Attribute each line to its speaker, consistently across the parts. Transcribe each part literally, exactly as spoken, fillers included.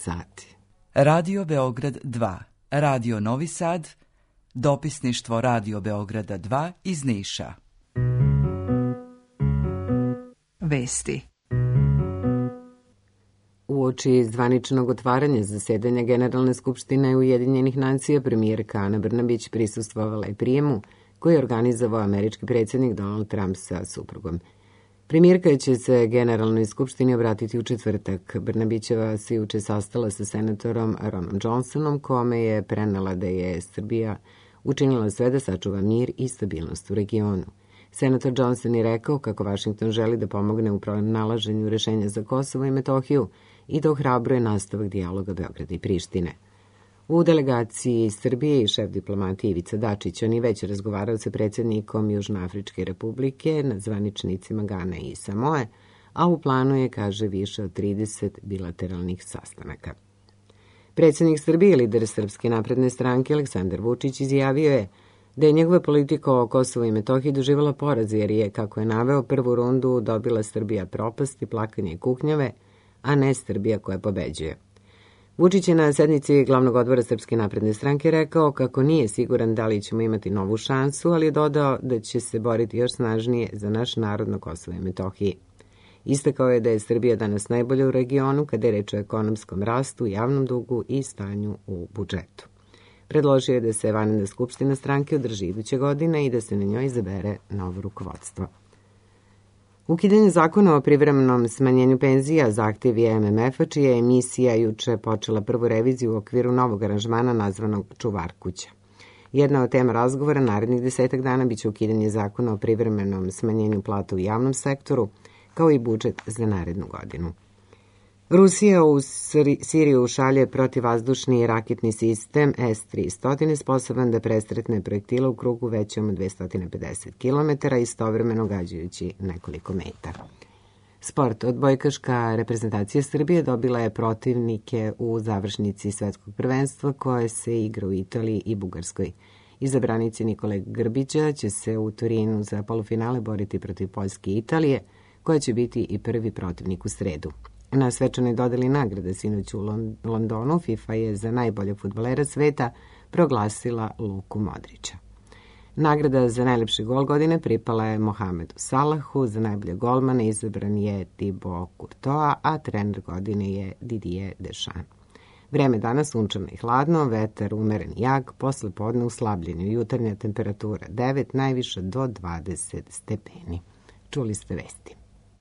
Speaker 1: sati.
Speaker 2: Radio Beograd dva, Radio Novi Sad, dopisništvo Radio Beograda dva iz Niša. Vesti.
Speaker 1: Uoči zvaničnog otvaranja zasedanja Generalne skupštine Ujedinjenih nacija, premijerka Ana Brnabić prisustvovala je prijemu koji je organizovao američki predsjednik Donald Trump sa suprugom. Premijerka će se Generalnoj skupštini obratiti u četvrtak. Brnabićeva se juče sastala sa senatorom Ronom Johnsonom, kome je prenela da je Srbija učinila sve da sačuva mir i stabilnost u regionu. Senator Johnson je rekao kako Vašington želi da pomogne u pronalaženju rešenja za Kosovo i Metohiju i da ohrabruje nastavak dijaloga Beograda i Prištine. U delegaciji Srbije i šef diplomatije Ivica Dačić, on je već razgovarao sa predsjednikom Južnoafričke republike, nad zvaničnicima Gane i Samoe, a u planu je, kaže, više od trideset bilateralnih sastanaka. Predsjednik Srbije, lider Srpske napredne stranke Aleksandar Vučić, izjavio je da je njegova politika o Kosovu i Metohiji doživjela poraz, jer je, kako je naveo, prvu rundu dobila Srbija propasti, plakanje i kuknjave, a ne Srbija koja pobeđuje. Vučić je na sednici glavnog odbora Srpske napredne stranke rekao kako nije siguran da li ćemo imati novu šansu, ali je dodao da će se boriti još snažnije za naš narod na Kosovu i Metohiji. Istakao je da je Srbija danas najbolja u regionu kada je reč o ekonomskom rastu, javnom dugu i stanju u budžetu. Predložio je da se vanredna skupština stranke održi iduće godine i da se na njoj izabere novo rukovodstvo. Ukidanje zakona o privremenom smanjenju penzija zahtjev je M M F-a, čija je emisija juče počela prvu reviziju u okviru novog aranžmana nazvanog Čuvar kuća. Jedna od tema razgovora narednih desetak dana biće ukidanje zakona o privremenom smanjenju plata u javnom sektoru, kao i budžet za narednu godinu. Rusija u Siriju šalje protivvazdušni raketni sistem S tristo, sposoban da presretne projektile u krugu većom od dvesta pedeset kilometara, istovremeno gađajući nekoliko metara. Sport. Odbojkaška reprezentacija Srbije dobila je protivnike u završnici svetskog prvenstva koje se igra u Italiji i Bugarskoj. Izabranici Nikole Grbića će se u Torinu za polufinale boriti protiv Poljske i Italije, koja će biti i prvi protivnik u sredu. Na svečanoj dodeli nagrade sinoć u Londonu FIFA je za najbolje fudbalera sveta proglasila Luku Modrića. Nagrada za najlepši gol godine pripala je Mohamedu Salahu, za najbolje golmana izabran je Thibaut Courtois, a trener godine je Didier Deschamps. Vreme danas sunčano i hladno, vetar umeren i jak, posle podne u slabljenju, jutarnja temperatura devet, najviša do dvadeset stepeni. Čuli ste vesti.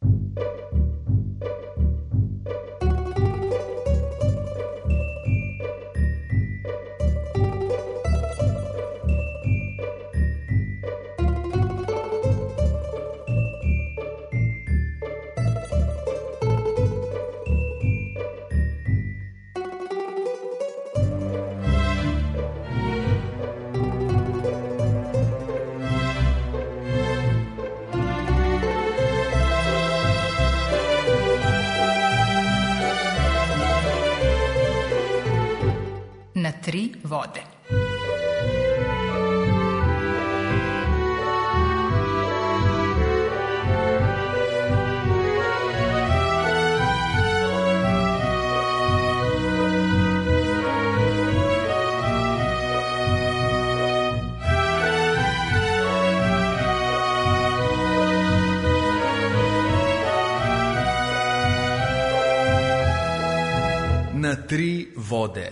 Speaker 3: Na tri vode.
Speaker 4: Na tri vode.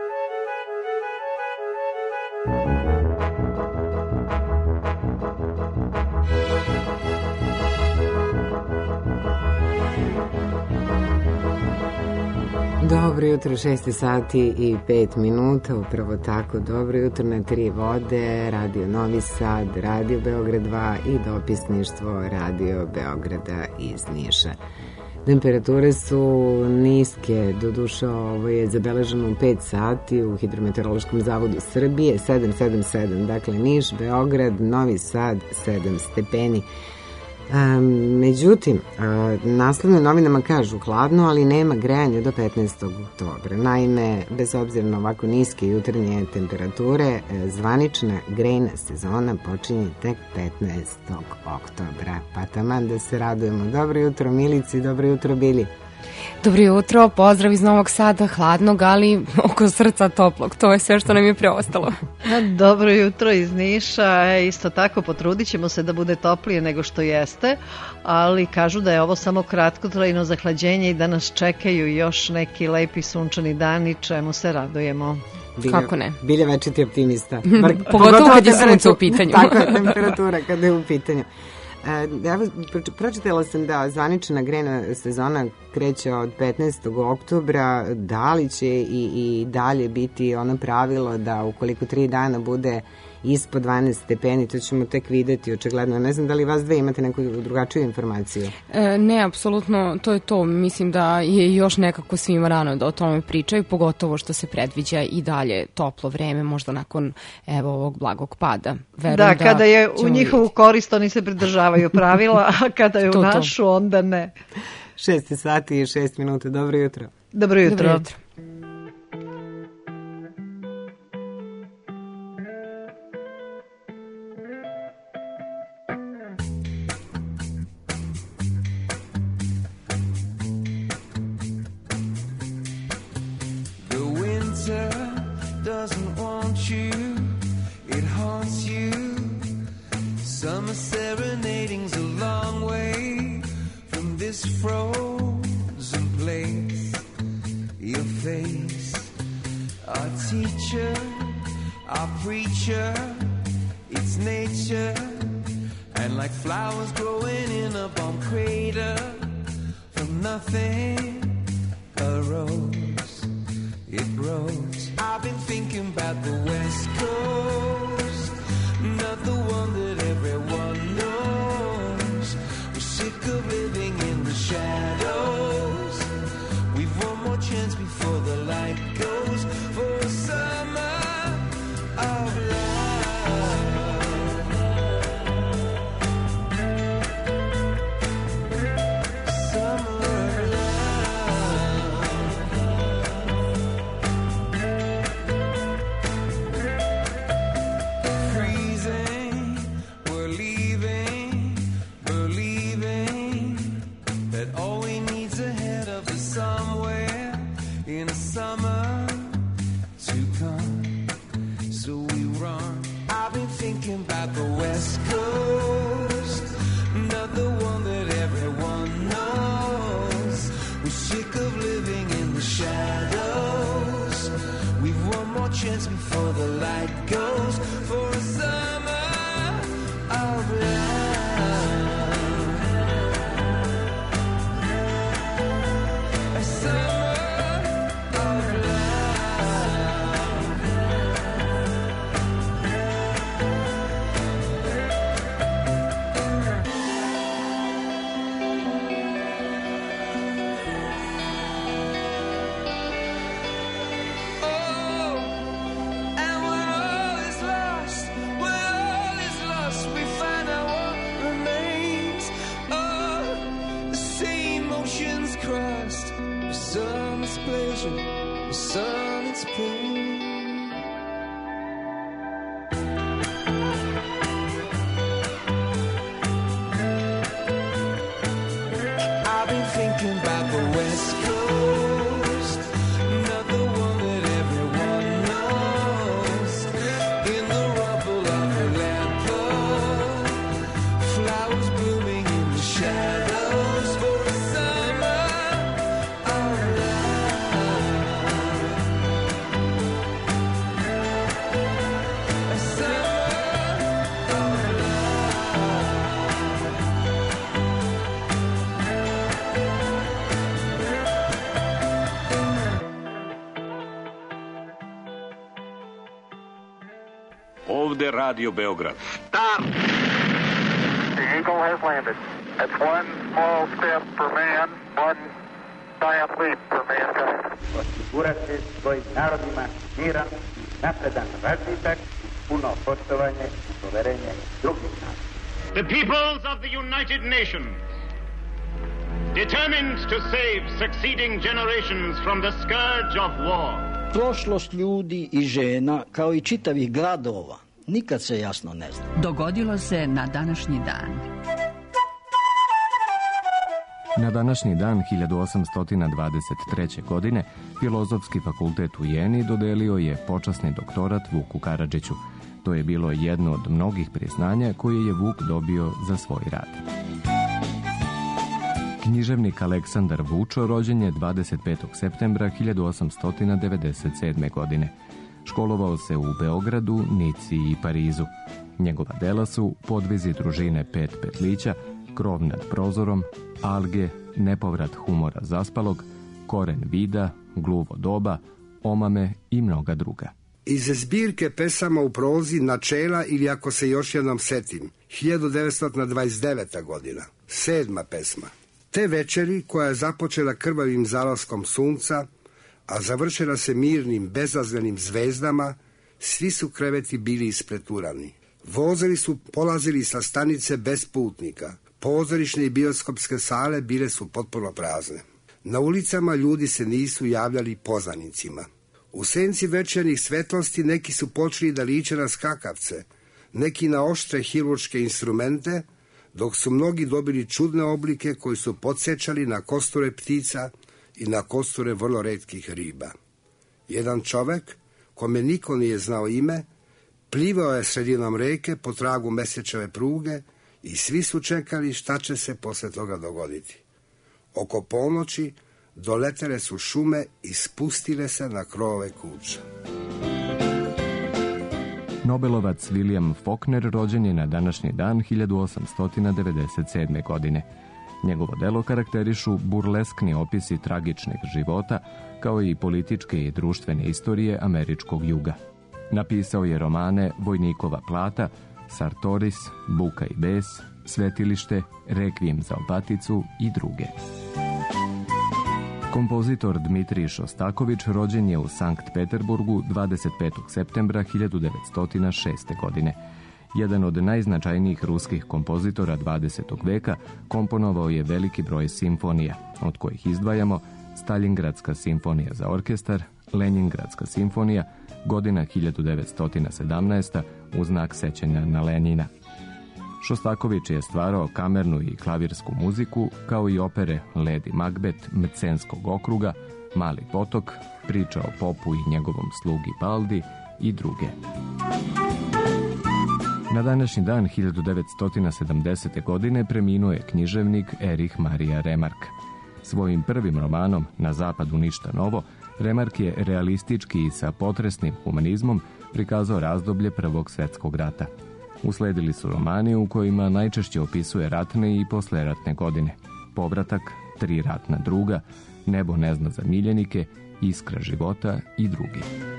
Speaker 1: Dobro jutro, šest sati i pet minuta, upravo tako, dobro jutro na tri vode, Radio Novi Sad, Radio Beograd dva i dopisništvo Radio Beograda iz Niša. Temperature su niske, doduše ovo je zabeleženo u pet sati u Hidrometeorološkom zavodu Srbije, sedam sedam sedam, dakle Niš, Beograd, Novi Sad, sedam stepeni. A, međutim, a, naslovne novinama kažu hladno, ali nema grejanja do petnaestog oktobra. Naime, bez obzira na ovako niske jutarnje temperature, zvanična grejna sezona počinje tek petnaestog oktobra. Pa taman da se radujemo. Dobro jutro Milici, dobro jutro Bili.
Speaker 5: Dobro jutro, pozdrav iz Novog Sada, hladnog, ali oko srca toplog. To je sve što nam je preostalo.
Speaker 6: Dobro jutro iz Niša, e, isto tako potrudit ćemo se da bude toplije nego što jeste, ali kažu da je ovo samo kratkotrajno zahlađenje i da nas čekaju još neki lepi sunčani dani, čemu se radujemo.
Speaker 1: Bilje,
Speaker 5: Kako ne?
Speaker 1: Bilje večiti optimista.
Speaker 5: Bar, pogotovo kad je sunce u pitanju.
Speaker 1: Tako je, temperatura kada je u pitanju. Ja pročitala sam da zvanična grejna sezona kreće od petnaestog oktobra, da li će i, i dalje biti ono pravilo da ukoliko tri dana bude ispod dvanaest stepeni, to ćemo tek videti očigledno. Ne znam da li vas dve imate neku drugačiju informaciju?
Speaker 5: E, ne, apsolutno, to je to. Mislim da je još nekako svima rano da o tome pričaju, pogotovo što se predviđa i dalje toplo vreme, možda nakon evo ovog blagog pada. Verujem da,
Speaker 6: da kada je u njihovu
Speaker 5: vidjeti.
Speaker 6: Korist oni se pridržavaju pravila, a kada je u to, našu, to. onda ne.
Speaker 1: Šest sati i šest minuta. Dobro jutro.
Speaker 6: Dobro jutro.
Speaker 5: Dobro jutro.
Speaker 7: Summer serenading's a long way from this frozen place. Your face, our teacher, our preacher, it's nature. And like flowers growing in a bomb crater, from nothing arose, it grows. I've been thinking about the West Coast, not the one that everyone knows. We're sick of living in the shadows. We've one more chance before the light goes for a summer of love. Summer of love. Freezing, we're leaving, believing that all we need's ahead of us somewhere in a summer to come. So we run. I've been thinking about the West Coast, not the one that everyone knows. We're sick of living in the shadows. We've one more chance before the light goes for a summer of love. A summer of love. Oh, and when all is lost, when all is lost, we find out what remains. Oh, the same oceans crossed, the sun is pleasure, the sun is pain. I've been thinking about the West Coast, not the one that everyone knows. In the rubble of a lamppost, flowers blooming in the shadows for a summer of love. A summer of
Speaker 8: Ovde Radio Beograd.
Speaker 9: Stop! The Eagle has landed. That's one small step for man, one giant leap for mankind.
Speaker 10: Osigurati svojim narodima miran, napredan razvitak, puno poštovanje i poverenje drugih naroda.
Speaker 9: The peoples of the United Nations, determined to save succeeding generations from the scourge of war.
Speaker 11: Prošlost ljudi i žena, kao i čitavih gradova, nikad se jasno ne zna.
Speaker 3: Dogodilo se na današnji dan.
Speaker 12: Na današnji dan hiljadu osamsto dvadeset treće. godine Filozofski fakultet u Jeni dodelio je počasni doktorat Vuku Karadžiću. To je bilo jedno od mnogih priznanja koje je Vuk dobio za svoj rad. Književnik Aleksandar Vučo rođen je dvadeset petog septembra hiljadu osamsto devedeset sedme. godine. Školovao se u Beogradu, Nici i Parizu. Njegova dela su Podvizi družine Pet petlića, Krov nad prozorom, Alge, Nepovrat humora zaspalog, Koren vida, Gluvo doba, Omame i mnoga druga.
Speaker 13: Iz zbirke pesama u prozi Načela ili Ako se još jednom setim, hiljadu devetsto dvadeset deveta. godina, sedma pesma. Te večeri, koja je započela krvavim zalaskom sunca, a završila se mirnim, bezazlenim zvezdama, svi su kreveti bili ispreturani. Vozovi su polazili sa stanice bez putnika. Pozorišne i bioskopske sale bile su potpuno prazne. Na ulicama ljudi se nisu javljali poznanicima. U senci večernjih svetlosti neki su počeli da liče na skakavce, neki na oštre hirurške instrumente, dok su mnogi dobili čudne oblike koji su podsjećali na kosture ptica i na kosture vrlo retkih riba. Jedan čovek, kome niko nije znao ime, plivao je sredinom reke po tragu mesečeve pruge i svi su čekali šta će se posle toga dogoditi. Oko ponoći doletele su šume i spustile se na krovove kuća.
Speaker 12: Nobelovac William Faulkner rođen je na današnji dan hiljadu osamsto devedeset sedme. godine. Njegovo delo karakterišu burleskni opisi tragičnih života, kao i političke i društvene istorije američkog juga. Napisao je romane Vojnikova plata, Sartoris, Buka i bes, Svetilište, Rekvijem za opaticu i druge. Kompozitor Dmitrij Šostaković rođen je u Sankt Peterburgu dvadeset petog septembra hiljadu devetsto šeste. godine. Jedan od najznačajnijih ruskih kompozitora dvadesetog veka, komponovao je veliki broj simfonija, od kojih izdvajamo Staljingradska simfonija za orkestar, Lenjingradska simfonija, godina hiljadu devetsto sedamnaesta. u znak sećanja na Lenjina. Šostaković je stvarao kamernu i klavirsku muziku, kao i opere Lady Macbeth, Mcenskog okruga, Mali potok, Priča o popu i njegovom slugi Baldi i druge. Na današnji dan hiljadu devetsto sedamdesete. godine preminuo je književnik Erich Maria Remarque. Svojim prvim romanom Na zapadu ništa novo, Remarque je realistički i sa potresnim humanizmom prikazao razdoblje Prvog svjetskog rata. Usledili su romani u kojima najčešće opisuje ratne i posleratne godine. Povratak, Tri ratna druga, Nebo ne zna za miljenike, Iskra života i drugi.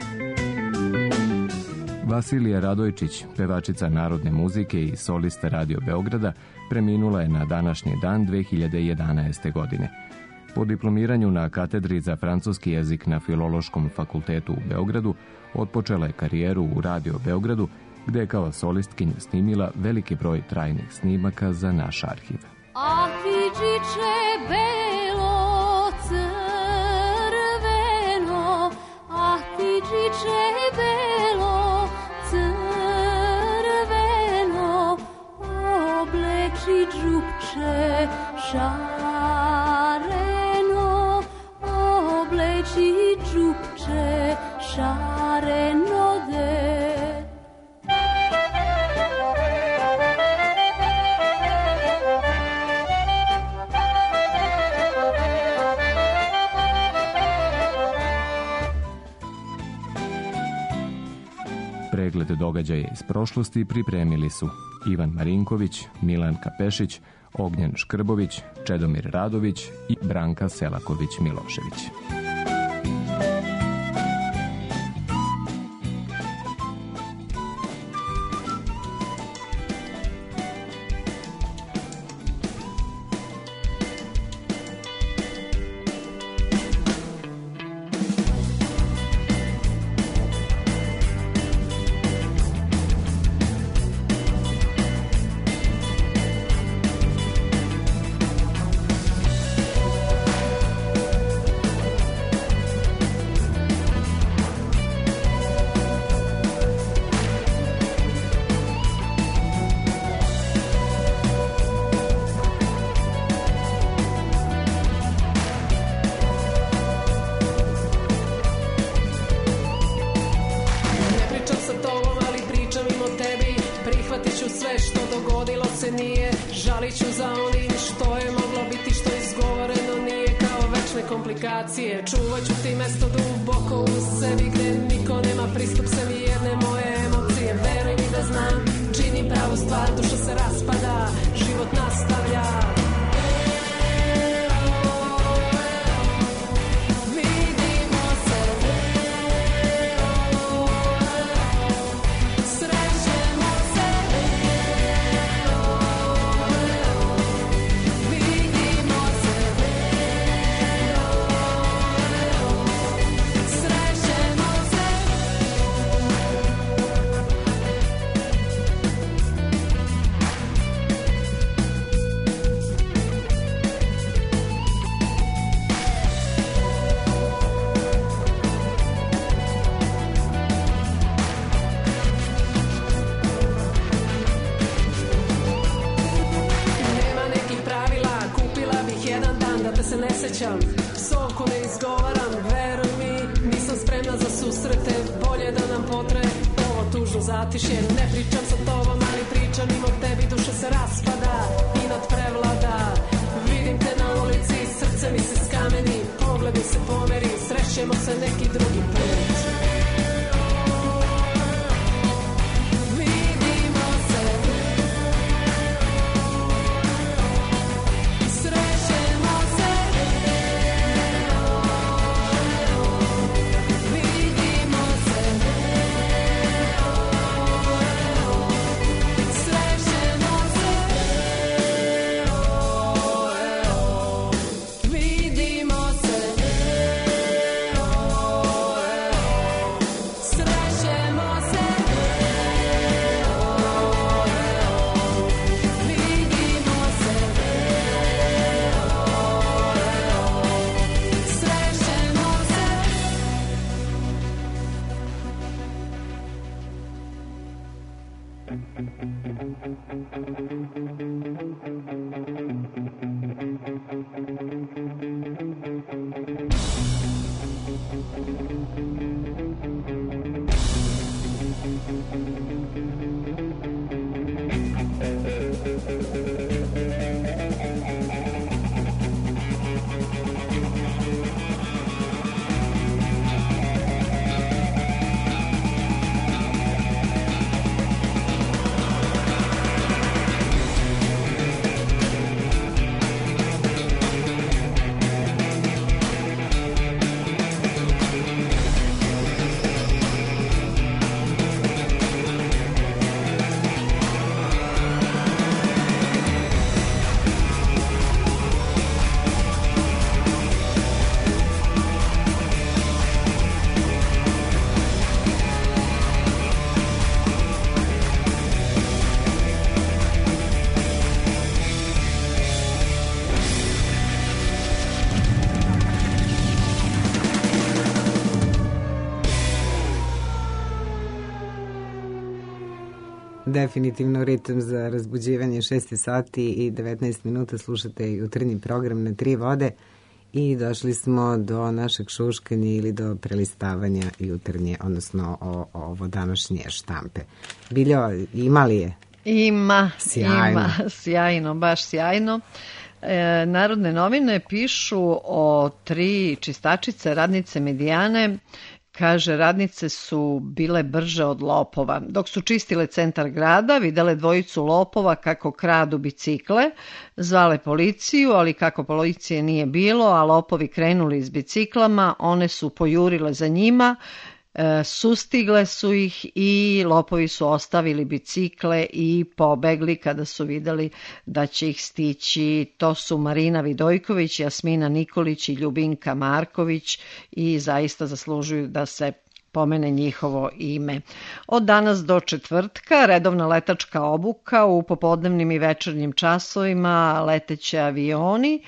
Speaker 12: Vasilija Radojčić, pevačica narodne muzike i solista Radio Beograda, preminula je na današnji dan dve hiljade jedanaeste. godine. Po diplomiranju na katedri za francuski jezik na Filološkom fakultetu u Beogradu, otpočela je karijeru u Radio Beogradu, gde je kao solistkinja snimila veliki broj trajnih snimaka za naš arhiv.
Speaker 14: A ti džiče belo crveno, a ti džiče belo crveno, obleči džupče šareno, obleči džupče šareno de.
Speaker 12: Pregled događaja iz prošlosti pripremili su Ivan Marinković, Milanka Pešić, Ognjen Škrbović, Čedomir Radović i Branka Selaković-Milošević.
Speaker 15: nešto dogodilo se nije. Žalit ću za onim što je moglo biti, što izgovoreno nije, kao večne komplikacije. Čuvat ću ti mesto duboko u sebi gde niko nema pristup sebi jedne moje emocije. Veruj mi da znam, činim pravu stvar, duša se raspada, život nastavlja. Psovku ne izgovaram, veruj mi, nisam spremna za susrete, bolje da nam potre ovo tužno zatišje. Ne pričam sa tobom, ali pričam mimo tebi, duša se raspada i nadprevlada. Vidim te na ulici, srce mi se skameni, pogled mi se pomeri, srećemo se neki drugi put.
Speaker 1: Definitivno ritam za razbuđivanje, šest sati i devetnaest minuta, slušate jutarnji program Na tri vode i došli smo do našeg šuškanja ili do prelistavanja jutarnje, odnosno o, o ovo današnje štampe. Biljo, ima li je?
Speaker 6: Ima,
Speaker 1: sjajno.
Speaker 6: ima, sjajno, baš sjajno. E, Narodne novine pišu o tri čistačice, radnice Medijane. Kaže, radnice su bile brže od lopova. Dok su čistile centar grada, videle dvojicu lopova kako kradu bicikle, zvale policiju, ali kako policije nije bilo, a lopovi krenuli s biciklama, one su pojurile za njima, e, sustigle su ih i lopovi su ostavili bicikle i pobegli kada su videli da će ih stići. To su Marina Vidojković, Jasmina Nikolić i Ljubinka Marković i zaista zaslužuju da se pomene njihovo ime. Od danas do četvrtka redovna letačka obuka u popodnevnim i večernjim časovima, leteće avioni.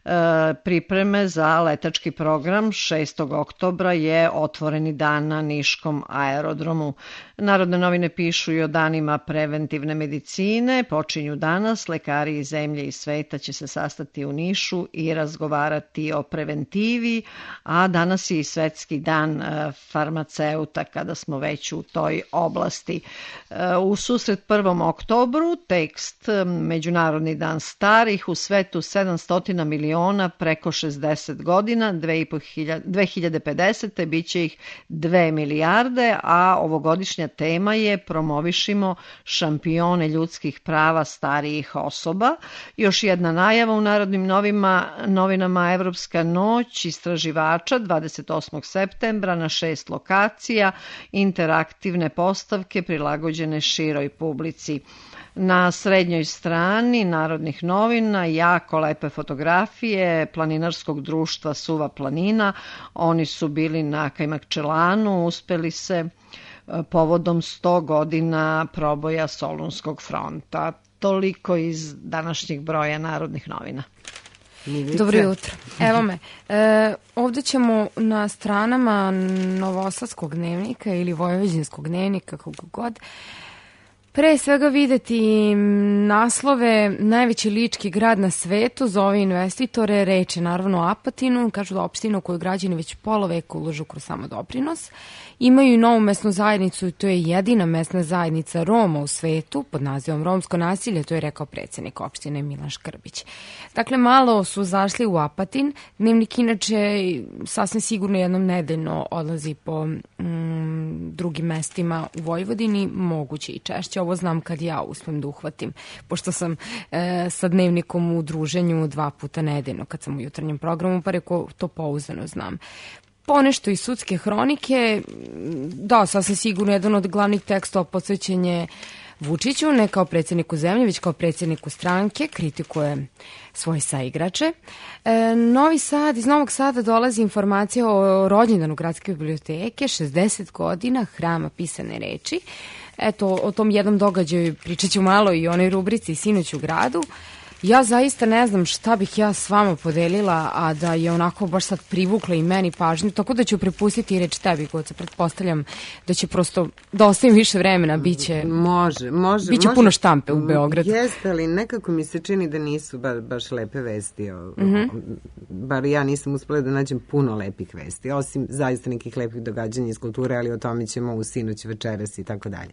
Speaker 6: pripreme za letački program. šestog oktobra je otvoreni dan na Niškom aerodromu. Narodne novine pišu i o danima preventivne medicine. Počinju danas. Lekari iz zemlje i sveta će se sastati u Nišu i razgovarati o preventivi, a danas je i svetski dan farmaceuta kada smo već u toj oblasti. U susret prvom oktobru tekst Međunarodni dan starih, u svetu sedamsto miliona preko šezdeset godina, dve hiljade pedesete bit će ih dve milijarde, a ovogodišnja tema je promovišimo šampione ljudskih prava starijih osoba. Još jedna najava u Narodnim novima, novinama Evropska noć istraživača dvadeset osmog septembra na šest lokacija, interaktivne postavke prilagođene široj publici. Na srednjoj strani Narodnih novina jako lepe fotografije planinarskog društva Suva planina. Oni su bili na Kajmakčelanu, uspeli se povodom sto godina proboja Solunskog fronta. Toliko iz današnjeg broja Narodnih novina.
Speaker 5: Dobro jutro. Evo me, e, ovdje ćemo na stranama Novosadskog dnevnika ili Vojvođanskog dnevnika, kako god, pre svega videti naslove najveći lički grad na svetu zove investitore, reč je naravno o Apatinu, kažu da opština u koju građani već pola veka ulažu kroz samodoprinos. Imaju i novu mesnu zajednicu i to je jedina mesna zajednica Roma u svetu pod nazivom Romsko nasilje, to je rekao predsjednik opštine Milan Škrbić. Dakle, malo su zašli u Apatin. Dnevnik inače sasvim sigurno jednom nedeljno odlazi po mm, drugim mestima u Vojvodini, moguće i češće. Ovo znam kad ja uspem da uhvatim, pošto sam e, sa dnevnikom u druženju dva puta nedeljno kad sam u jutarnjem programu, pa reko to pouzdano znam. Ponešto i sudske hronike, da, sasvim sigurno jedan od glavnih tekstova posvećen je Vučiću, ne kao predsjedniku zemlje, već kao predsjedniku stranke, kritikuje svoje saigrače. E, Novi Sad, iz Novog Sada dolazi informacija o rođendanu gradske biblioteke, šezdeset godina hrama pisane reči. Eto, o tom jednom događaju pričat ću malo i o onoj rubrici Sinoć u gradu. Ja zaista ne znam šta bih ja s vama podelila, a da je onako baš sad privukla i meni pažnju, tako da ću prepustiti i reč tebi, Goca. Pretpostavljam da će prosto, da ostavim više vremena, bit će,
Speaker 1: može, može,
Speaker 5: biće
Speaker 1: može,
Speaker 5: puno štampe u Beogradu.
Speaker 1: Jeste, ali nekako mi se čini da nisu ba, baš lepe vesti. O,
Speaker 5: Mm-hmm.
Speaker 1: bar ja nisam uspela da nađem puno lepih vesti, osim zaista nekih lepih događanja iz kulture, ali o tome ćemo u Sinoć, večeras i tako dalje.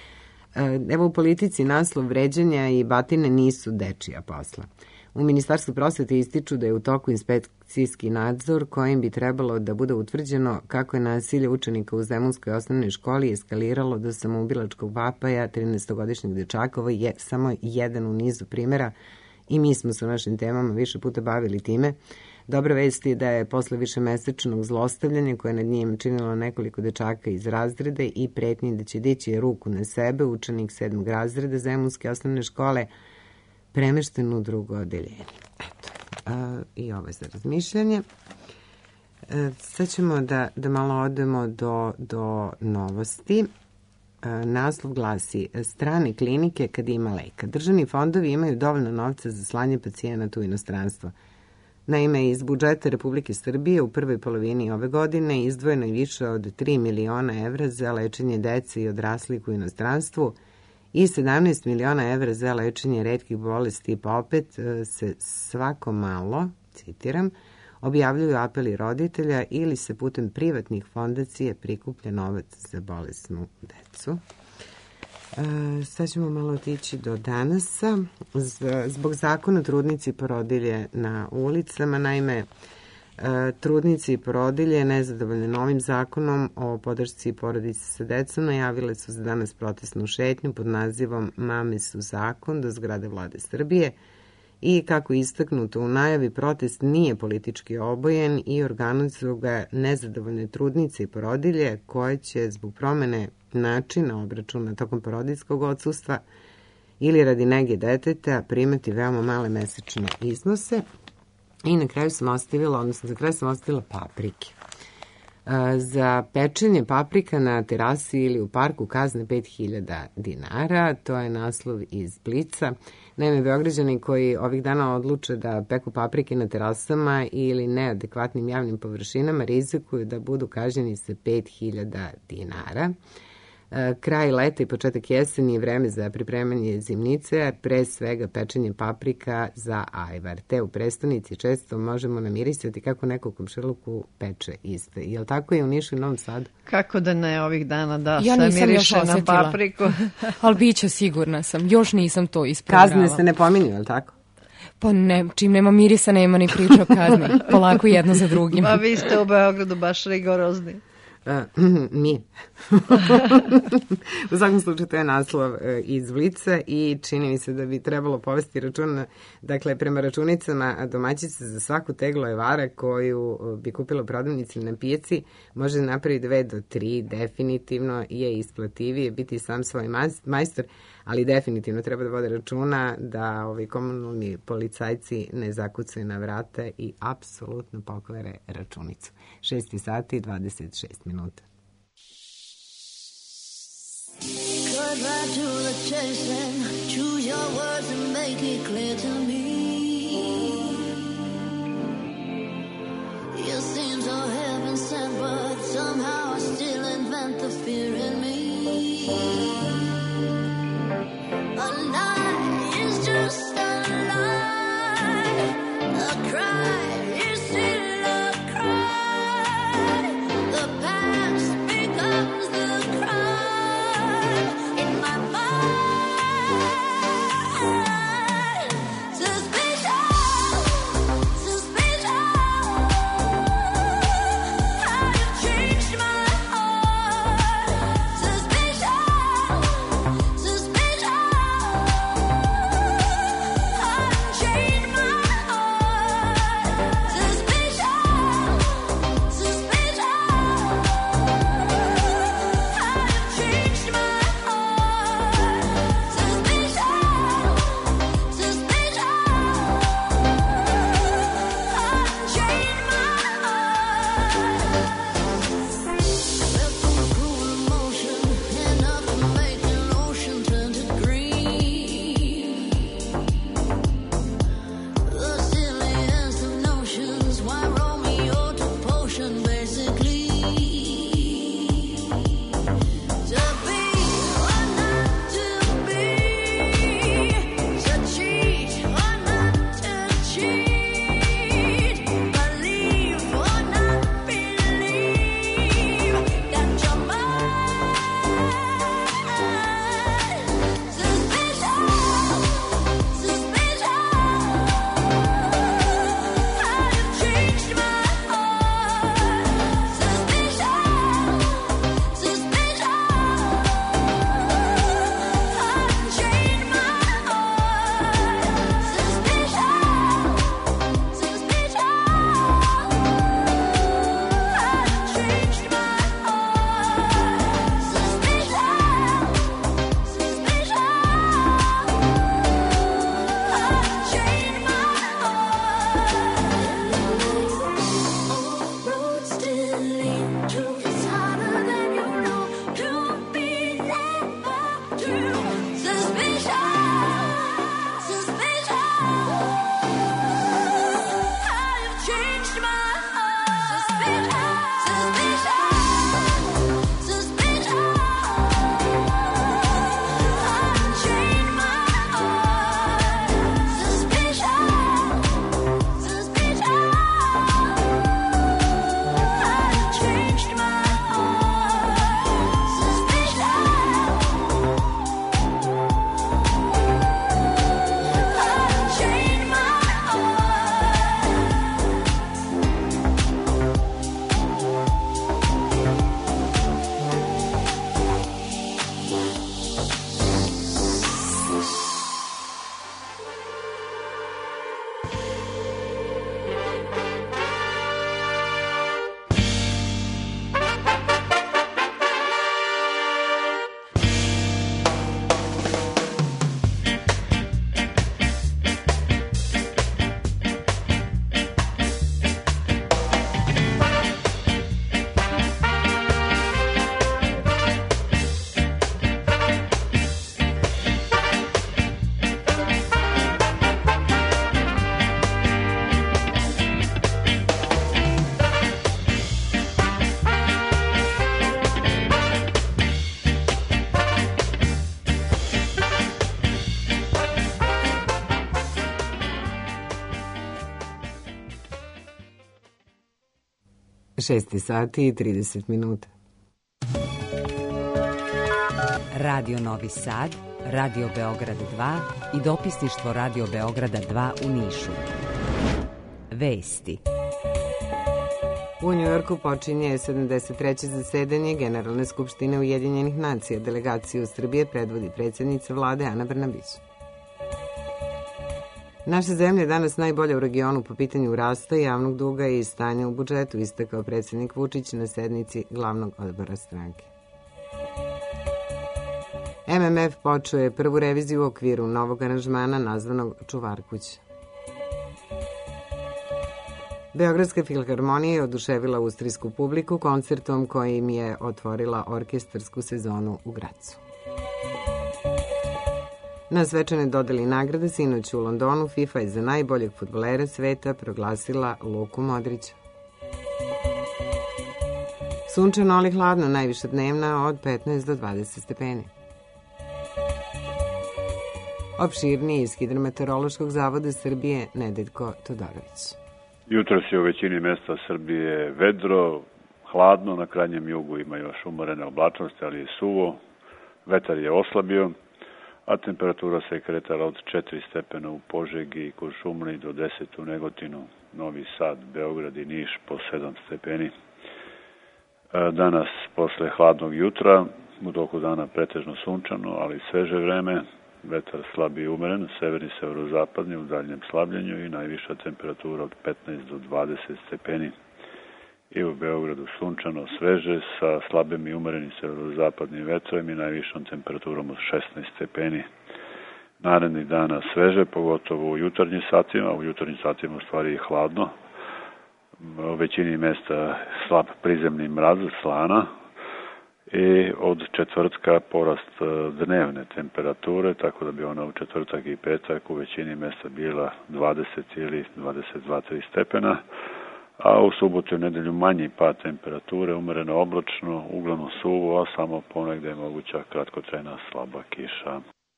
Speaker 1: Evo u politici naslov vređanja i batine nisu dečija posla. U Ministarstvu prosvete ističu da je u toku inspekcijski nadzor kojim bi trebalo da bude utvrđeno kako je nasilje učenika u Zemunskoj osnovnoj školi eskaliralo do samoubilačkog vapaja trinaestogodišnjeg dečaka. Ovo je samo jedan u nizu primjera i mi smo se u našim temama više puta bavili time. Dobra vest je da je posle višemesečnog zlostavljanja koje je nad njim činilo nekoliko dečaka iz razrede i pretnji da će dići ruku na sebe, učenik sedmog razreda Zemunske osnovne škole premešten u drugo odeljenje. Eto, a, i ovo je za razmišljanje. E, sad ćemo da, da malo odemo do, do novosti. E, naslov glasi: strane klinike kad ima leka. Državni fondovi imaju dovoljno novca za slanje pacijenata u inostranstvo. Naime, iz budžeta Republike Srbije u prvoj polovini ove godine izdvojeno je više od tri miliona evra za lečenje dece i odraslih u inostranstvu i sedamnaest miliona evra za lečenje retkih bolesti, pa opet se svako malo, citiram, objavljuju apeli roditelja ili se putem privatnih fondacija prikuplja novac za bolesnu decu. E, sad ćemo malo otići do danasa. Zbog zakona trudnici i porodilje na ulicama, naime, e, trudnici i porodilje nezadovoljne novim zakonom o podršci i porodici sa decom najavile su za danas protestnu šetnju pod nazivom Mame su zakon do zgrade Vlade Srbije i kako je istaknuto u najavi, protest nije politički obojen i organizuju ga nezadovoljne trudnice i porodilje koje će zbog promene načina obračuna tokom porodijskog odsustva ili radi nege deteta primati veoma male mesečne iznose. I na kraju sam ostavila, odnosno za kraj sam ostavila paprike. Za pečenje paprika na terasi ili u parku kazne pet hiljada dinara, to je naslov iz Blica. Naime, Beograđani koji ovih dana odluče da peku paprike na terasama ili neadekvatnim javnim površinama rizikuju da budu kažnjeni sa pet hiljada dinara. Kraj leta i početak jeseni je vreme za pripremanje zimnice, pre svega pečenje paprika za ajvar. Te u prestonici često možemo namirisati kako neko u komšiluku peče iste. Je li tako je u Nišu i Novom Sadu?
Speaker 6: Kako da ne ovih dana, da,
Speaker 5: ja
Speaker 6: sve
Speaker 5: nisam
Speaker 6: miriše
Speaker 5: još
Speaker 6: na
Speaker 5: osjetila.
Speaker 6: papriku.
Speaker 5: Ali bit će, sigurna sam. Još nisam to isprobrala.
Speaker 1: Kazne se ne pominju, je li tako?
Speaker 5: Pa ne, čim nema mirisa, nema ni priča o kazni. Polako jedno za drugim.
Speaker 6: Pa vi ste u Beogradu baš rigorozni.
Speaker 1: Uh, mi. U svakom slučaju to je naslov uh, iz Blica i čini mi se da bi trebalo povesti račun, dakle prema računicama domaćice za svaku teglo evara koju uh, bi kupila u prodavnici na pijaci može napraviti dve do tri, definitivno je isplativije biti sam svoj majstor, ali definitivno treba da vode računa da ovi komunalni policajci ne zakucaju na vrata i apsolutno pokvare računicu. šest sati i dvadeset šest minuta.
Speaker 16: Cut right to the chase and choose your words and make it clear to me. You seem so heaven sent, but somehow I still invent the fear in me. A lie is just a lie. A cry is still a cry. The past becomes the crime in my mind. To
Speaker 1: šest sati i trideset minuta.
Speaker 17: Radio Novi Sad, Radio Beograd dva i dopisništvo Radio Beograda dva u Nišu. Vesti.
Speaker 1: U Njujorku počinje sedamdeset treće zasedanje Generalne skupštine Ujedinjenih nacija. Delegaciju Srbije predvodi predsjednica vlade Ana Brnabić. Naša zemlja je danas najbolja u regionu po pitanju rasta javnog duga i stanja u budžetu, istakao predsjednik Vučić na sednici glavnog odbora stranke. M M F počeo je prvu reviziju u okviru novog aranžmana nazvanog Čuvar kuće. Beogradska filharmonija je oduševila austrijsku publiku koncertom kojim je otvorila orkestarsku sezonu u Gracu. Na svečane dodeli nagrade sinoć u Londonu FIFA je za najboljeg fudbalera sveta proglasila Luku Modrića. Sunčano, ali hladno, najviša dnevna od petnaest do dvadeset stepeni. Opširnije iz Hidrometeorološkog zavoda Srbije Nedeljko Todorović.
Speaker 18: Jutros je u većini mesta Srbije vedro, hladno, na krajnjem jugu ima još umorene oblačnosti, ali je suvo, vetar je oslabio, a temperatura se je kretala od četiri stepena u Požegi i Kuršumliji do deset u Negotinu, Novi Sad, Beograd i Niš po sedam stepeni. Danas, posle hladnog jutra, u toku dana pretežno sunčano, ali sveže vreme, vetar slab i umeren, severni severozapadni u daljem slabljenju i najviša temperatura od petnaest do dvadeset stepeni. I u Beogradu sunčano, sveže, sa slabim i umerenim severozapadnim vetrom i najvišom temperaturom od šesnaest stepeni. Narednih dana sveže, pogotovo u jutarnjim satima, u jutarnjim satima u stvari je hladno. U većini mesta slab prizemni mraz, slana, i od četvrtka porast dnevne temperature, tako da bi ona u četvrtak i petak u većini mesta bila dvadeset ili dvadeset dva do tri stepena, a u subotu i nedelju manji pad temperature, umereno oblačno, uglavnom suvo, a samo ponegde je moguća kratkotrajna slaba kiša.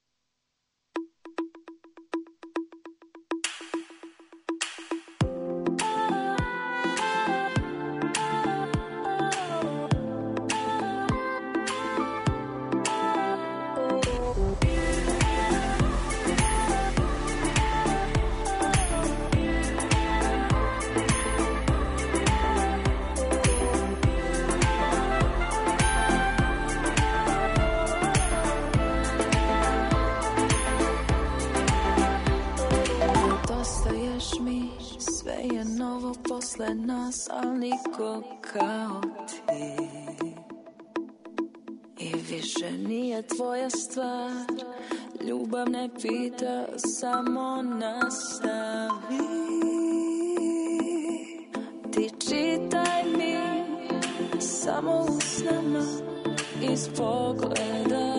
Speaker 19: Posle nas, al niko kao ti. I više nije tvoja stvar, ljubav ne pita, samo nastavi. Ti čitaj mi, samo u snama, iz pogleda.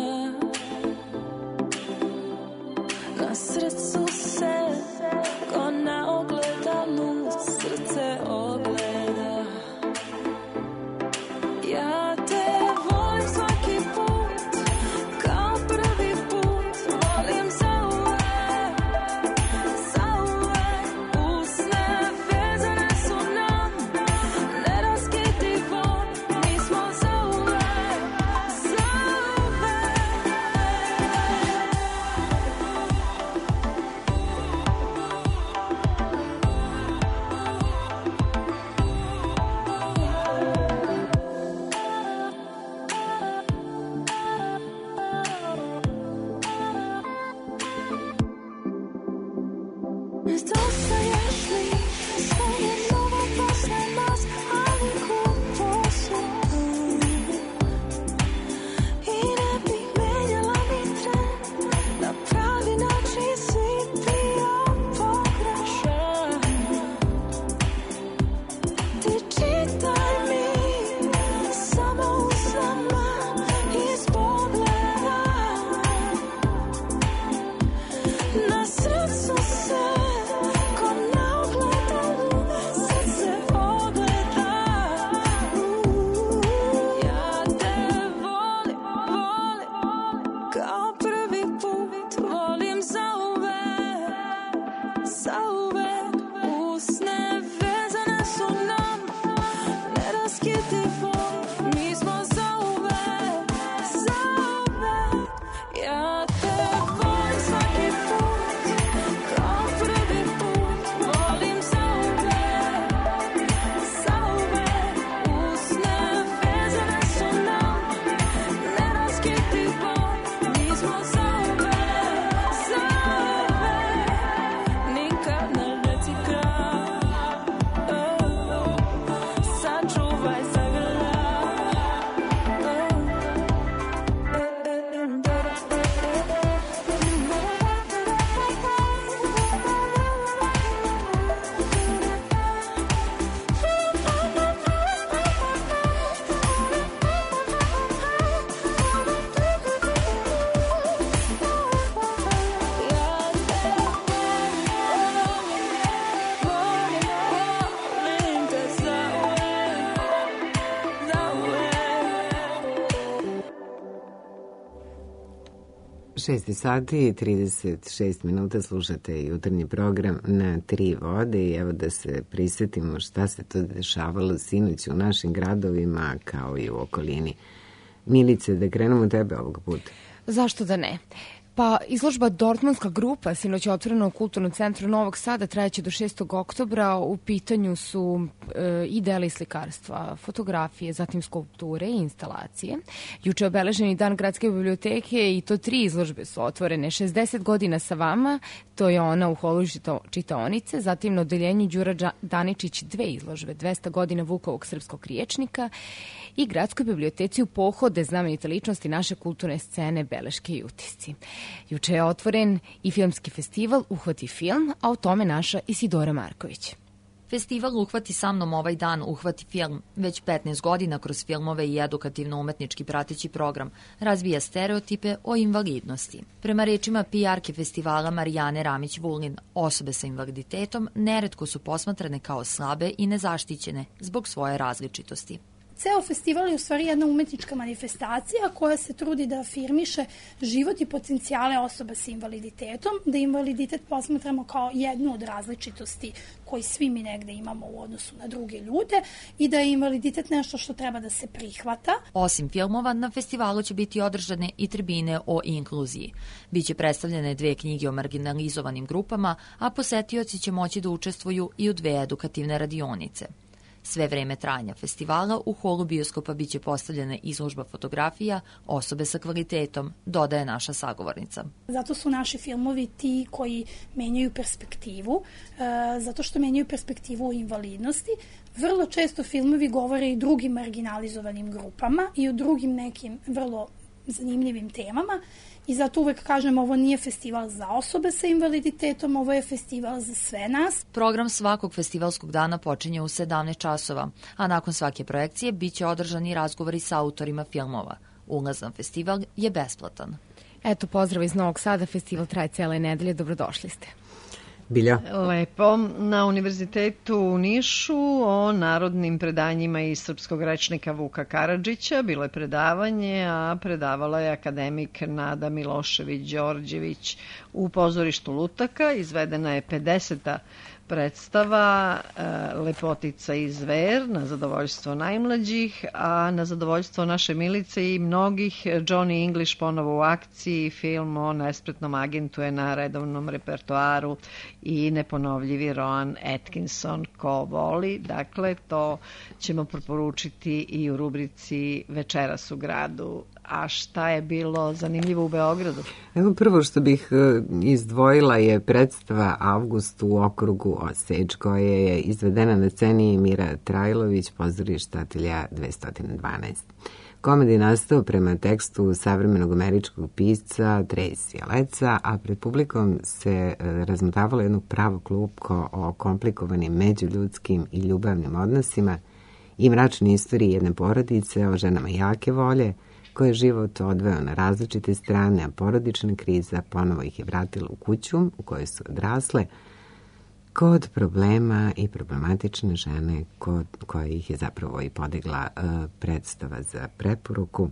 Speaker 19: Na srcu se, ko na ogledalu, srce ogleda. Ja te volim svaki put, kao prvi put, volim zauvek, zauvek. Usne vezane su nam, neraskidivo, mi smo zauvek, zauvek.
Speaker 1: šest sati i trideset šest minuta slušate jutarnji program Na tri vode i evo da se prisetimo šta se to dešavalo sinoć u našim gradovima kao i u okolini. Milice, da krenemo od tebe ovog puta.
Speaker 5: Zašto da ne? Pa izložba Dortmundska grupa sinoć je otvorena u Kulturnom centru Novog Sada, trajeće do šestog oktobra. U pitanju su e, i dela i slikarstva, fotografije, zatim skulpture i instalacije. Juče je obeleženi dan Gradske biblioteke i to tri izložbe su otvorene. šezdeset godina sa vama, to je ona u holu čitaonice, zatim na odeljenju Đura Daničić dve izložbe, dvesta godina Vukovog srpskog riječnika i Gradskoj biblioteci u pohode znamenite ličnosti naše kulturne scene, beleške i utisci. Juče je otvoren i filmski festival Uhvati film, a o tome naša Isidora Marković.
Speaker 20: Festival Uhvati sa mnom ovaj dan, Uhvati film, već petnaest godina kroz filmove i edukativno-umetnički prateći program, razvija stereotipe o invalidnosti. Prema rečima P R-ke festivala Marijane Ramić-Vulin, osobe sa invaliditetom neretko su posmatrane kao slabe i nezaštićene zbog svoje različitosti.
Speaker 21: Ceo festival je u stvari jedna umetnička manifestacija koja se trudi da afirmiše život i potencijale osoba sa invaliditetom, da invaliditet posmatramo kao jednu od različitosti koji svi mi negde imamo u odnosu na druge ljude i da je invaliditet nešto što treba da se prihvata.
Speaker 20: Osim filmova, na festivalu će biti održane i tribine o inkluziji. Biće predstavljene dve knjige o marginalizovanim grupama, a posetioci će moći da učestvuju i u dve edukativne radionice. Sve vreme trajanja festivala u holu bioskopa biće postavljena izložba fotografija osobe sa kvalitetom, dodaje naša sagovornica.
Speaker 21: Zato su naši filmovi ti koji menjaju perspektivu, zato što menjaju perspektivu o invalidnosti. Vrlo često filmovi govore i drugim marginalizovanim grupama i o drugim nekim vrlo zanimljivim temama. I zato uvek kažem, ovo nije festival za osobe sa invaliditetom, ovo je festival za sve nas.
Speaker 20: Program svakog festivalskog dana počinje u sedamnaest časova, a nakon svake projekcije biće održani razgovori sa autorima filmova. Ulaz na festival je besplatan.
Speaker 5: Eto, pozdrav iz Novog Sada, festival traje cijele nedelje, dobrodošli ste.
Speaker 1: Bilja.
Speaker 6: Lepo. Na Univerzitetu u Nišu o narodnim predanjima iz srpskog rečnika Vuka Karadžića bilo je predavanje, a predavala je akademik Nada Milošević-Đorđević u pozorištu Lutaka. Izvedena je pedeseta predstava Lepotica i zver na zadovoljstvo najmlađih, a na zadovoljstvo naše Milice i mnogih Johnny English ponovo u akciji, film o nespretnom agentu je na redovnom repertoaru i neponovljivi Rowan Atkinson ko voli. Dakle, to ćemo preporučiti i u rubrici Večeras u gradu. A šta je bilo zanimljivo u Beogradu?
Speaker 1: Evo prvo što bih izdvojila je predstava Avgust u okrugu Oseć, koja je izvedena na sceni Mira Trajlović, pozorišta Atelja dvesta dvanaest. Komad je nastao prema tekstu savremenog američkog pisca Tracyja Letsa, a pred publikom se razmotavalo jedno pravo klupko o komplikovanim međuljudskim i ljubavnim odnosima i mračne istorije jedne porodice o ženama jake volje, koje je život odveo na različite strane, a porodična kriza ponovo ih je vratila u kuću u kojoj su odrasle, kod problema i problematične žene kod koje ih je zapravo i podigla uh, predstava za preporuku.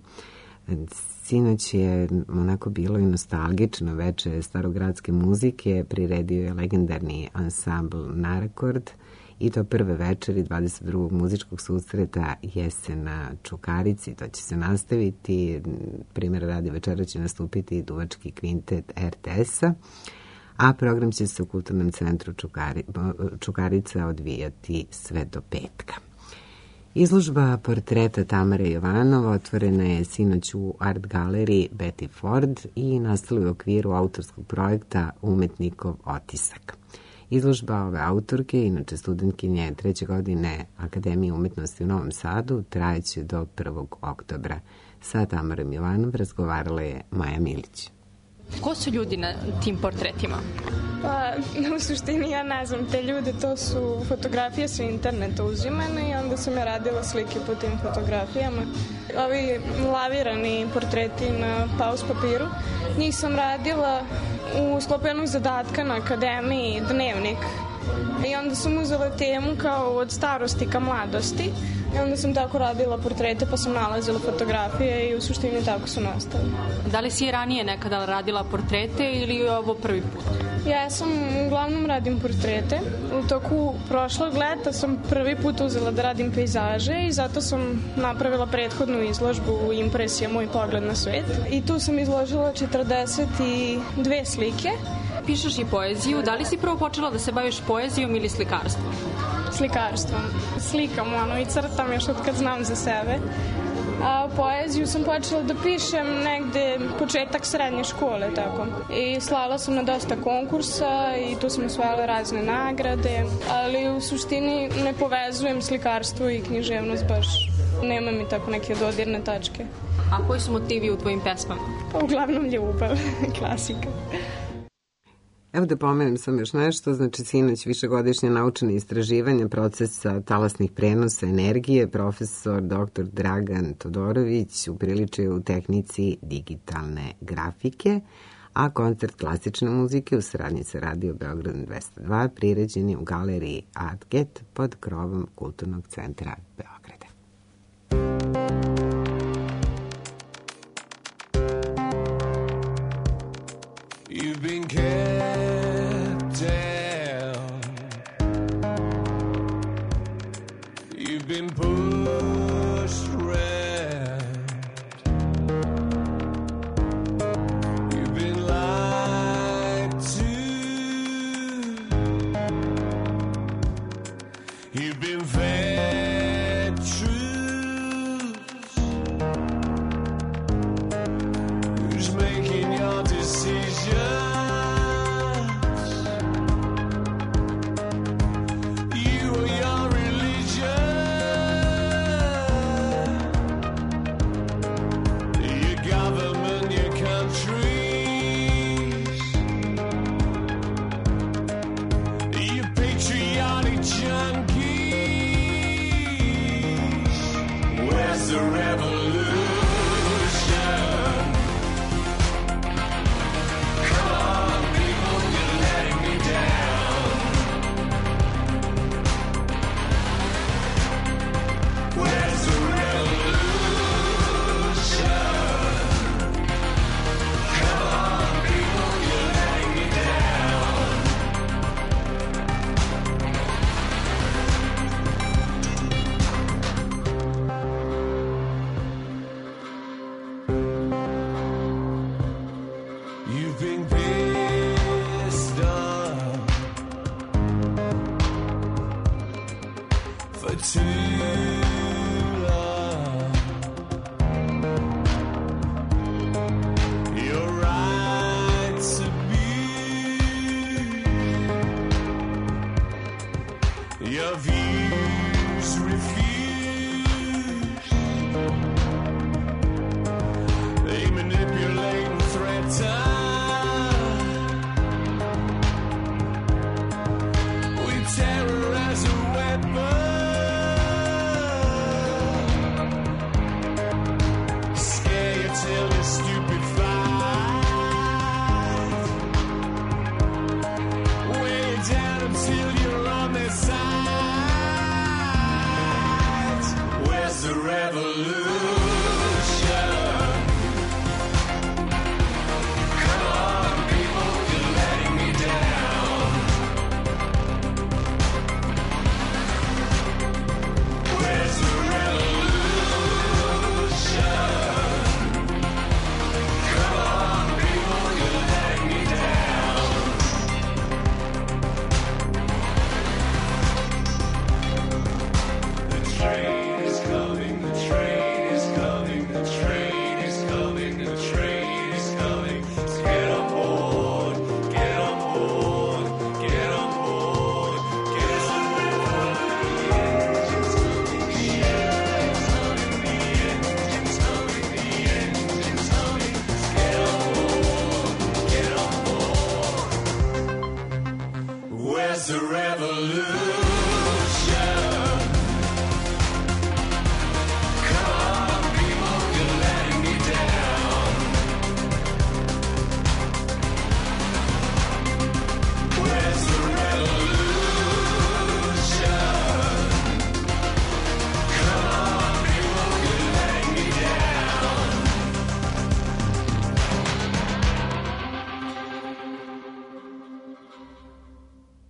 Speaker 1: Sinoć je onako bilo i nostalgično veče starogradske muzike, priredio je legendarni ansambl Narekord, i to prve večeri dvadeset drugog muzičkog susreta Jesen na Čukarici. To će se nastaviti. Primjer radi, večera će nastupiti duvački kvintet R T S-a, a program će se u Kulturnom centru Čukari, Čukarica odvijati sve do petka. Izložba portreta Tamare Jovanova otvorena je sinoć u Art galeriji Betty Ford i nastala u okviru autorskog projekta Umetnikov otisak. Izložba ove autorke, inače studentkinje treće godine Akademije umetnosti u Novom Sadu, trajeće do prvog oktobra. Sa Tamarom Jovanov razgovarala je Maja Milić.
Speaker 22: Ko su ljudi na tim portretima?
Speaker 23: Pa, u suštini ja ne znam te ljude, to su fotografije sa interneta uzimane i onda sam ja radila slike po tim fotografijama. Ovi lavirani portreti na paus papiru, njih sam radila u sklopu jednog zadatka na akademiji, dnevnik I onda sam uzela temu kao od starosti ka mladosti i onda sam tako radila portrete pa sam nalazila fotografije i u suštini tako su nastale.
Speaker 22: Da li si je ranije nekada radila portrete ili je ovo prvi put?
Speaker 23: Ja sam, uglavnom radim portrete. U toku prošlog leta sam prvi put uzela da radim pejzaže i zato sam napravila prethodnu izložbu Impresija, moj pogled na svet. I tu sam izložila četrdeset dve slike.
Speaker 22: Pišeš i poeziju. Da li si prvo počela da se baviš poezijom ili slikarstvom?
Speaker 23: Slikarstvom. Slikam ono i crtam još od kad znam za sebe. A poeziju sam počela da pišem negde početak srednje škole, tako. I slala sam na dosta konkursa i tu sam osvajala razne nagrade, ali u suštini ne povezujem slikarstvo i književnost baš. Nema mi tako neke dodirne tačke.
Speaker 22: A koji su motivi u tvojim pesmama?
Speaker 23: Pa uglavnom ljubav, klasika.
Speaker 1: Evo da pomenem sam još nešto, znači sinoć višegodišnje naučne istraživanje procesa talasnih prenosa energije profesor doktor Dragan Todorović upriličio u tehnici digitalne grafike, a koncert klasične muzike u saradnji sa Radio Beograd dvesta dva priređen je u galeriji Adget pod krovom Kulturnog centra Beograda.
Speaker 2: You've been kept down. You've been pushed around. You've been lied to. You've been fed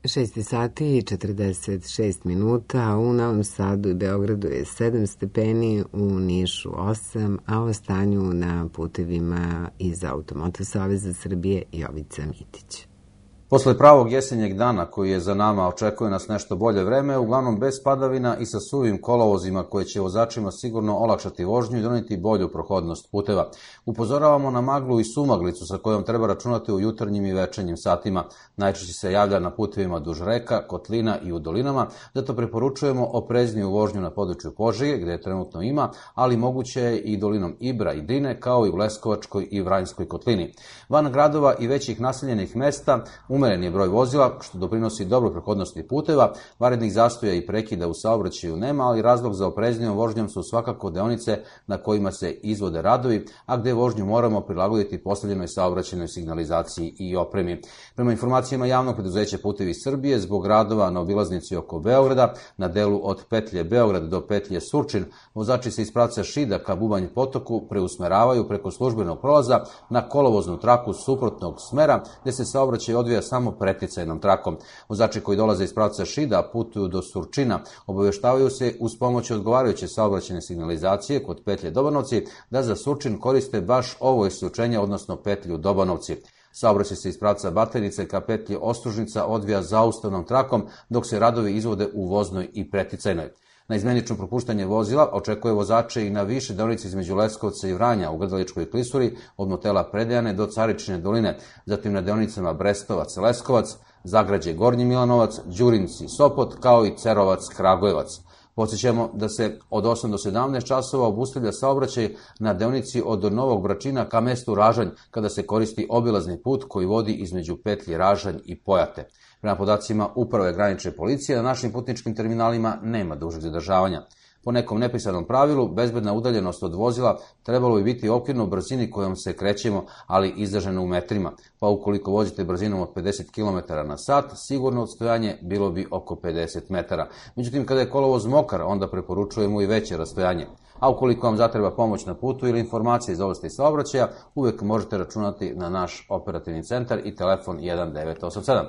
Speaker 1: šest sati i četrdeset šest minuta, a u Novom Sadu i Beogradu je sedam stepeni, u Nišu osam, a o stanju na putevima iz Automoto Saveza Srbije Jovica Mitić.
Speaker 4: Posle pravog jesenjeg dana koji je za nama, očekuje nas nešto bolje vreme, uglavnom bez padavina i sa suvim kolovozima koje će vozačima sigurno olakšati vožnju i doneti bolju prohodnost puteva. Upozoravamo na maglu i sumaglicu sa kojom treba računati u jutarnjim i večernjim satima. Najčešće se javlja na putevima duž reka, kotlina i u dolinama, zato preporučujemo oprezniju vožnju na području Požege, gde je trenutno ima, ali moguće je i dolinom Ibra i Drine, kao i u Leskovačkoj i Vranjskoj kotlini. Van gradova i većih naseljenih mesta umeren je broj vozila, što doprinosi dobroj prohodnosti puteva. Vanrednih zastoja i prekida u saobraćaju nema, ali razlog za opreznijom vožnjom su svakako deonice na kojima se izvode radovi, a gde vožnju moramo prilagoditi postavljenoj saobraćajnoj signalizaciji i opremi. Prema informacijama javnog preduzeća Putevi Srbije, zbog radova na obilaznici oko Beograda, na delu od petlje Beograd do petlje Surčin, vozači se iz pravca Šida ka Bubanj Potoku preusmeravaju preko službenog prolaza na kolovoznu traku suprotnog smera, gde se saobraćaj odvija samo preticajnom trakom. Vozači koji dolaze iz pravca Šida, a putuju do Surčina, obaveštavaju se uz pomoć odgovarajuće saobraćajne signalizacije kod petlje Dobanovci da za Surčin koriste baš ovo isključenje, odnosno petlju Dobanovci. Saobraćaj se iz pravca Batajnice ka petlji Ostružnica odvija zaustavnom trakom, dok se radovi izvode u voznoj i preticajnoj. Na izmenično propuštanje vozila očekuje vozače i na više deonice između Leskovca i Vranja u Grdeličkoj klisuri od motela Predejane do Caričine doline, zatim na deonicama Brestovac-Leskovac, Zagrađe-Gornji Milanovac, Đurinci-Sopot, kao i Cerovac-Kragujevac. Podsjećamo da se od osam do sedamnaest časova obustavlja saobraćaj na deonici od Novog Bračina ka mestu Ražanj, kada se koristi obilazni put koji vodi između petlji Ražanj i Pojate. Prema podacima Uprave granične policije, na našim putničkim terminalima nema dužeg zadržavanja. Po nekom nepisanom pravilu, bezbedna udaljenost od vozila trebalo bi biti okvirno brzini kojom se krećemo, ali izraženo u metrima. Pa ukoliko vozite brzinom od pedeset kilometara na sat, sigurno odstojanje bilo bi oko pedeset metara. Međutim, kada je kolovoz mokar, onda preporučujemo i veće rastojanje. A ukoliko vam zatreba pomoć na putu ili informacije iz oblasti saobraćaja, uvek možete računati na naš operativni centar i telefon jedan devet osam sedam.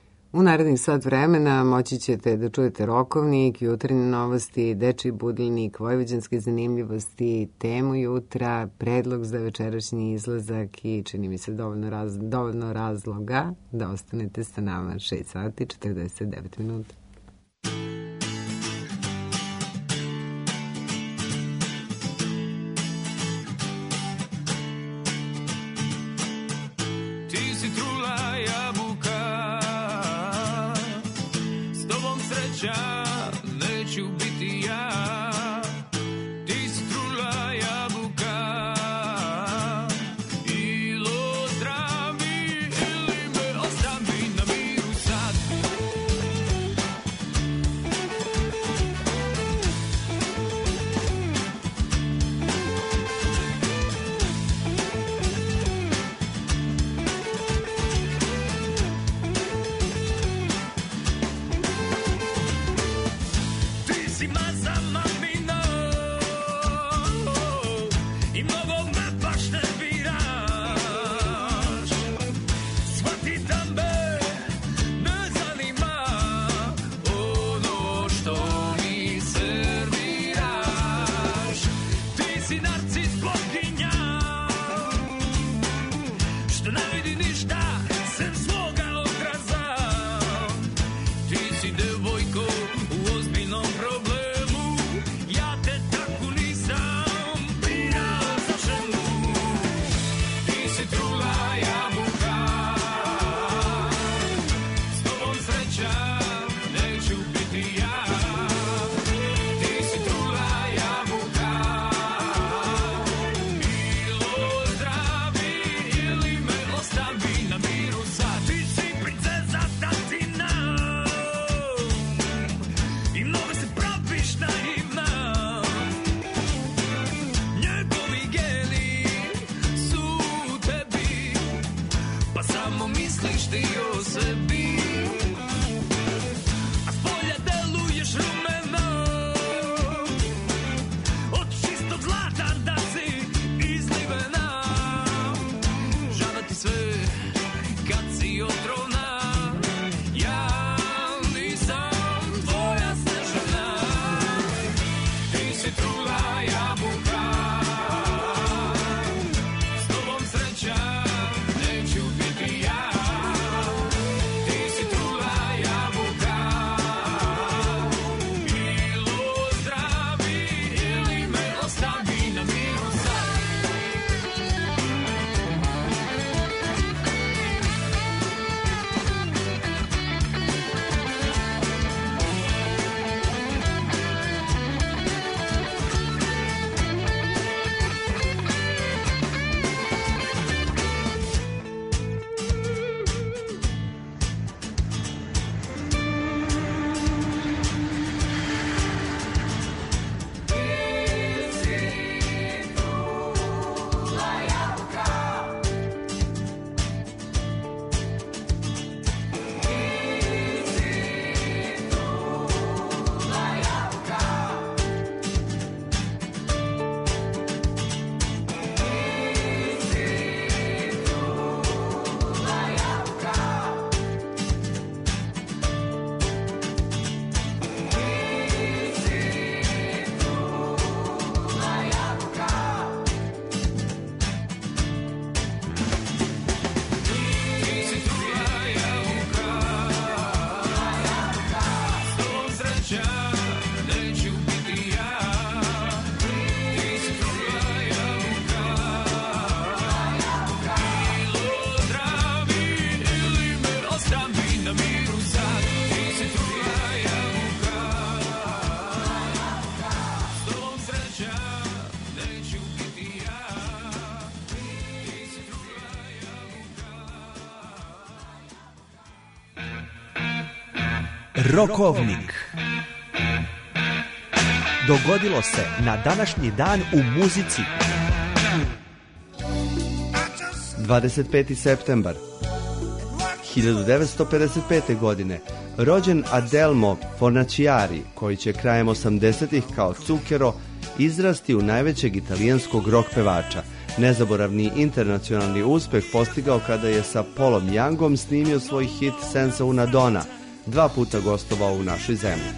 Speaker 1: U narednih sat vremena moći ćete da čujete rokovnik, jutarnje novosti, dečiji budilnik, vojvođanske zanimljivosti, temu jutra, predlog za večerašnji izlazak i čini mi se dovoljno, raz, dovoljno razloga da ostanete sa nama šest sati četrdeset devet minuta.
Speaker 2: Neću biti ja, ti si trula jabuka, ili odrami ili me ostavi na miru sad.
Speaker 7: Rokovnik. Dogodilo se na današnji dan u muzici.
Speaker 8: dvadeset peti septembar hiljadu devetsto pedeset pete. godine rođen Adelmo Fornaciari, koji će krajem osamdesetih kao Cukero izrasti u najvećeg italijanskog rock pevača. Nezaboravni internacionalni uspeh postigao kada je sa Paulom Youngom snimio svoj hit Senza una donna, dva puta gostovao u našoj zemlji.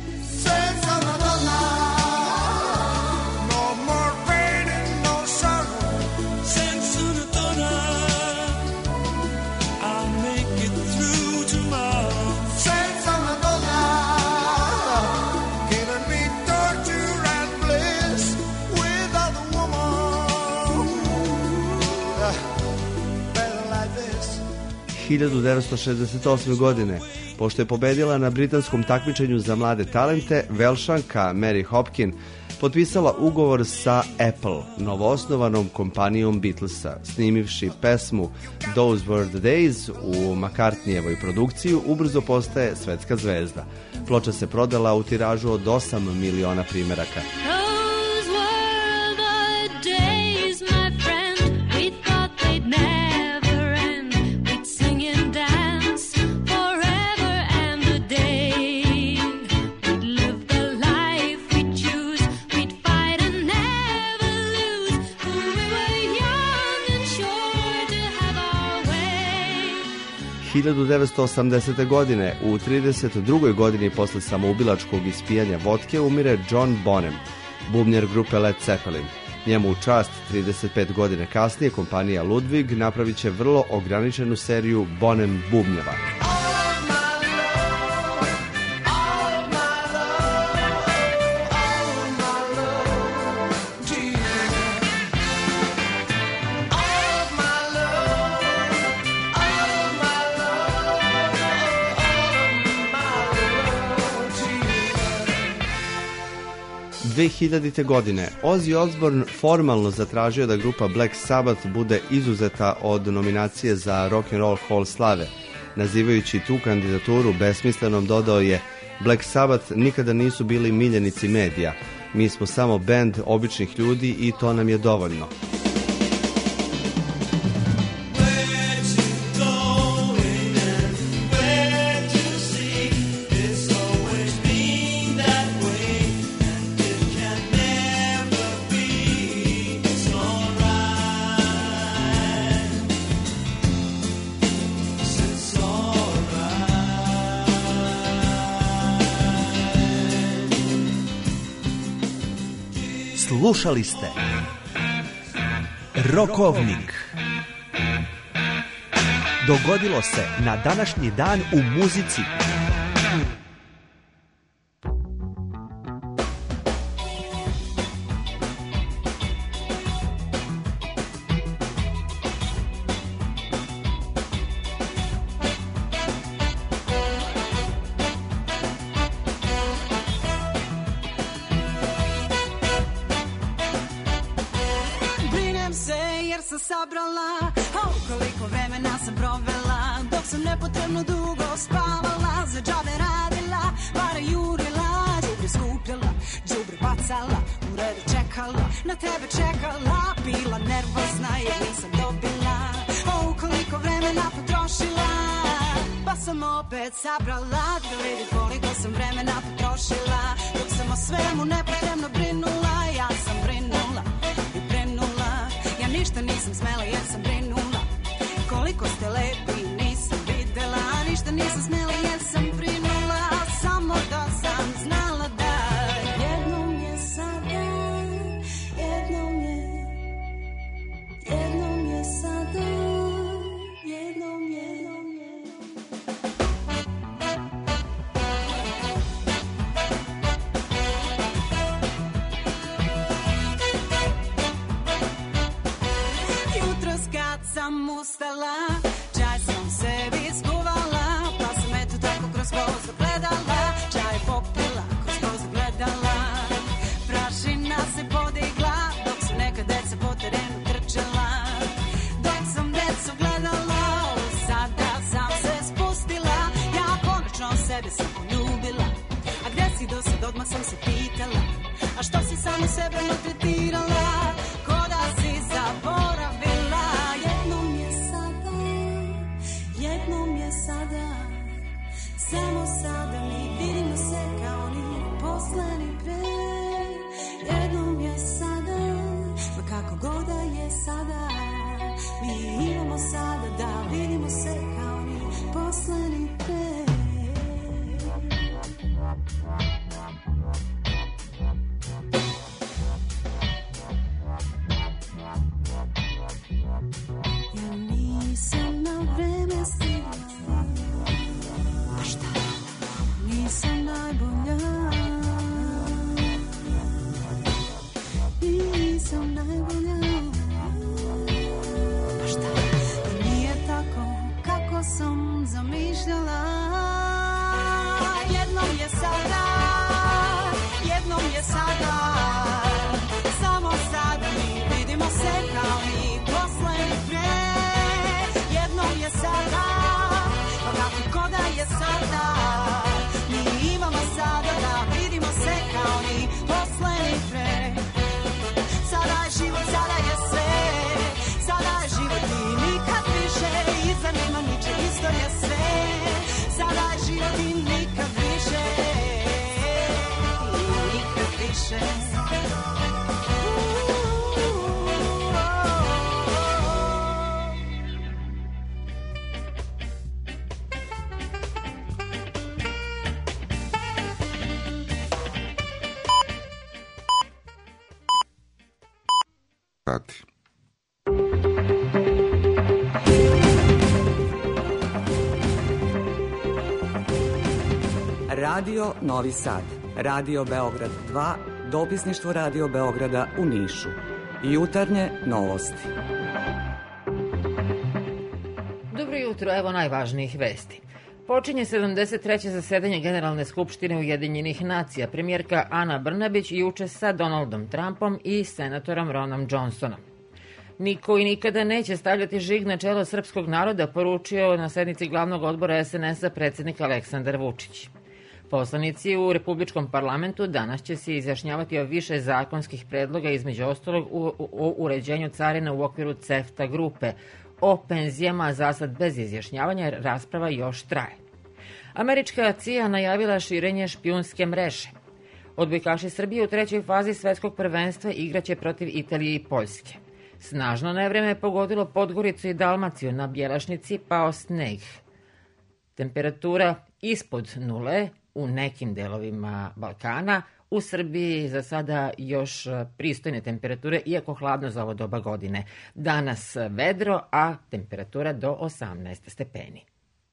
Speaker 8: hiljadu devetsto šezdeset osme. godine, pošto je pobedila na britanskom takmičenju za mlade talente, Velšanka Mary Hopkin potpisala ugovor sa Apple, novoosnovanom kompanijom Beatlesa. Snimivši pesmu Those Were the Days u McCartneyevoj produkciju, ubrzo postaje svetska zvezda. Ploča se prodala u tiražu od osam miliona primeraka. hiljadu devetsto osamdesete. godine, u trideset drugoj. godini posle samoubilačkog ispijanja vodke, umire John Bonham, bubnjar grupe Led Zeppelin. Njemu u čast trideset pet godine kasnije kompanija Ludwig napravit će vrlo ograničenu seriju Bonham bubnjeva. dve hiljadite. godine Ozzy Osbourne formalno zatražio da grupa Black Sabbath bude izuzeta od nominacije za Rock and Roll Hall slave. Nazivajući tu kandidaturu besmislenom, dodao je: Black Sabbath nikada nisu bili miljenici medija. Mi smo samo bend običnih ljudi i to nam je dovoljno.
Speaker 7: Slušali ste Rokovnik. Dogodilo se na današnji dan u muzici.
Speaker 10: Sabrala da vidi koliko sam vremena potrošila. Dok sam o svemu nepotrebno brinula, ja sam brinula i brinula. Ja ništa nisam smela jer sam brinula. Koliko ste lepi nisam videla, ništa nisam smela jer sam brinula. Samo da sam znala da jednom je sada, jednom je, jednom je sada, jednom je. Sam ustala, čaj sam sebi skuvala, pa sam eto tako kroz voz gledala, čaj popila, kroz voz gledala. Prašina se podigla, dok su neka deca po terenu trčala. Dok sam decu gledala, sada sam se spustila, ja konačno sebe sam poljubila. da vidimo se kao ni posle ni pre. Ja nisam na vreme stigla, pa šta? Nisam najbolja, nisam najbolja, pa šta? Nije tako kako sam zamišljala. Jednom je sada, jednom je sada, samo sada mi vidimo se kao ni posle ni pre. Jednom je sada, pa kako ko da je sada, mi imamo sada da vidimo se kao ni posle ni pre. Sada je život, sada je sve, sada je život i nikad više, iza nema ničeg, isto je sve. Sada je život i nikad više, i nikad više.
Speaker 3: Sati.
Speaker 17: Radio Novi Sad, Radio Beograd dva, dopisništvo Radio Beograda u Nišu. Jutarnje novosti.
Speaker 9: Dobro jutro, evo najvažnijih vesti. Počinje sedamdeset treće zasedanje Generalne skupštine Ujedinjenih nacija. Premijerka Ana Brnabić juče sa Donaldom Trumpom i senatorom Ronom Johnsonom. Niko i nikada neće stavljati žig na čelo srpskog naroda, poručio na sednici glavnog odbora es en es a predsjednik Aleksandar Vučić. Poslanici u Republičkom parlamentu danas će se izjašnjavati o više zakonskih predloga, između ostalog o, o uređenju carina u okviru CEFTA grupe. O penzijama za sad bez izjašnjavanja jer rasprava još traje. Američka C I A najavila širenje špijunske mreže. Odbojkaši Srbije u trećoj fazi svetskog prvenstva igraće protiv Italije i Poljske. Snažno nevreme je pogodilo Podgoricu i Dalmaciju, na Bjelašnici pao sneg. Temperatura ispod nule u nekim delovima Balkana, u Srbiji za sada još pristojne temperature, iako hladno za ovo doba godine. Danas vedro, a temperatura do osamnaest stepeni.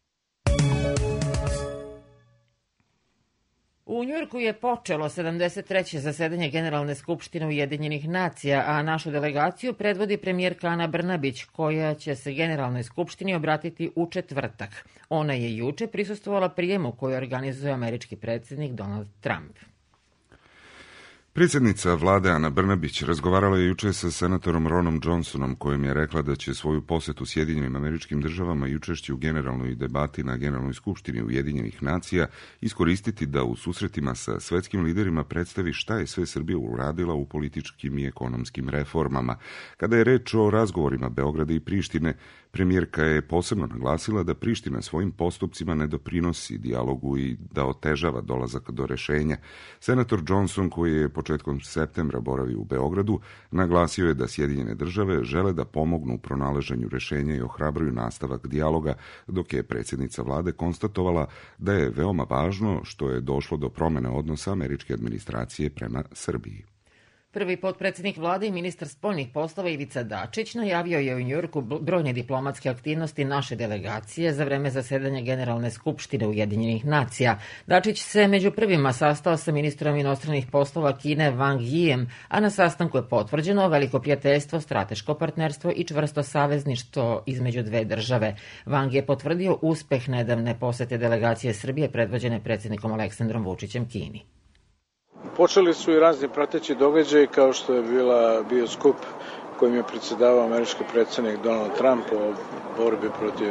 Speaker 9: U Njujorku je počelo sedamdeset treće zasedanje Generalne skupštine Ujedinjenih nacija, a našu delegaciju predvodi premijerka Ana Brnabić, koja će se Generalnoj skupštini obratiti u četvrtak. Ona je juče prisustvovala prijemu koju organizuje američki predsjednik Donald Trump.
Speaker 3: Predsjednica vlade Ana Brnabić razgovarala je juče sa senatorom Ronom Johnsonom, kojem je rekla da će svoju posetu Sjedinjenim Američkim Državama i učešće u generalnoj debati na Generalnoj skupštini Ujedinjenih nacija iskoristiti da u susretima sa svetskim liderima predstavi šta je sve Srbija uradila u političkim i ekonomskim reformama. Kada je reč o razgovorima Beograda i Prištine, premijerka je posebno naglasila da Priština svojim postupcima ne doprinosi dijalogu i da otežava dolazak do rešenja. Senator Johnson, koji je početkom septembra boravio u Beogradu, naglasio je da Sjedinjene države žele da pomognu u pronalaženju rešenja i ohrabruju nastavak dijaloga, dok je predsjednica vlade konstatovala da je veoma važno što je došlo do promene odnosa američke administracije prema Srbiji.
Speaker 9: Prvi potpredsjednik vlade i ministar spoljnih poslova Ivica Dačić najavio je u Njujorku brojne diplomatske aktivnosti naše delegacije za vreme zasedanja Generalne skupštine Ujedinjenih nacija. Dačić se među prvima sastao sa ministrom inostranih poslova Kine Wang Yijem, a na sastanku je potvrđeno veliko prijateljstvo, strateško partnerstvo i čvrsto savezništvo između dve države. Wang je potvrdio uspeh nedavne posete delegacije Srbije predvođene predsjednikom Aleksandrom Vučićem Kini.
Speaker 11: Počeli su i razni prateći događaji, kao što je bila bio skup kojim je predsjedavao američki predsjednik Donald Trump o borbi protiv e,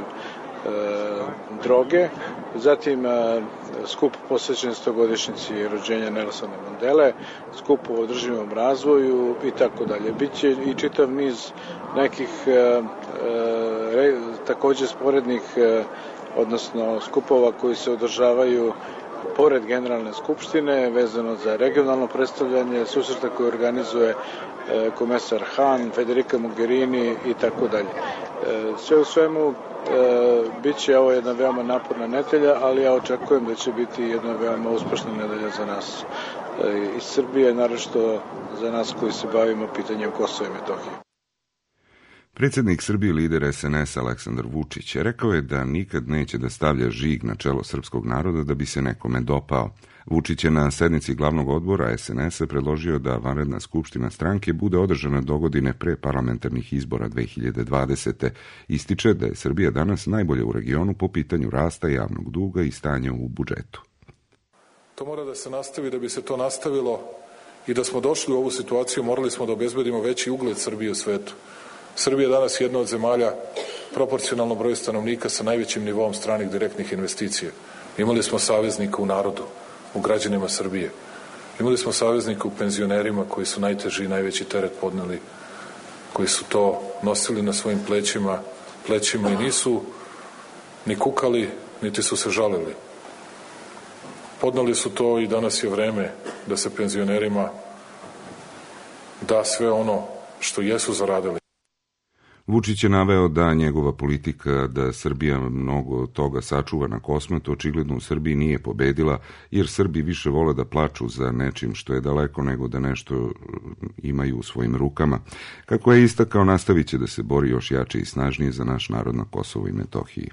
Speaker 11: droge, zatim e, skup posvećen stogodišnjici rođenja Nelsona Mandele, skup o održivom razvoju i tako dalje. Biće i čitav niz nekih e, e, takođe sporednih, e, odnosno skupova koji se održavaju pored Generalne skupštine, vezano za regionalno predstavljanje, susreta koje organizuje komesar Han, Federica Mogherini i tako dalje. Sve u svemu, bit će ovo jedna veoma naporna nedelja, ali ja očekujem da će biti jedna veoma uspešna nedelja za nas iz Srbije, naročito za nas koji se bavimo pitanjem Kosova i Metohije.
Speaker 3: Predsjednik Srbije, lider es en es Aleksandar Vučić, rekao je da nikad neće da stavlja žig na čelo srpskog naroda da bi se nekome dopao. Vučić je na sednici glavnog odbora es en es predložio da vanredna skupština stranke bude održana dogodine pre parlamentarnih izbora dve hiljade dvadesete. Ističe da je Srbija danas najbolja u regionu po pitanju rasta javnog duga i stanja u budžetu.
Speaker 12: To mora da se nastavi. Da bi se to nastavilo i da smo došli u ovu situaciju, morali smo da obezbedimo veći ugled Srbije u svetu. Srbija je danas jedna od zemalja proporcionalno broju stanovnika sa najvećim nivoom stranih direktnih investicija. Imali smo saveznika u narodu, u građanima Srbije. Imali smo saveznika u penzionerima koji su najteži i najveći teret podneli, koji su to nosili na svojim plećima, plećima i nisu ni kukali, niti su se žalili. Podneli su to i danas je vreme da se penzionerima da sve ono što jesu zaradili.
Speaker 3: Vučić je naveo da njegova politika da Srbija mnogo toga sačuva na kosmetu očigledno u Srbiji nije pobedila, jer Srbi više vole da plaču za nečim što je daleko nego da nešto imaju u svojim rukama. Kako je istakao, nastavit će da se bori još jače i snažnije za naš narod na Kosovu i Metohiji.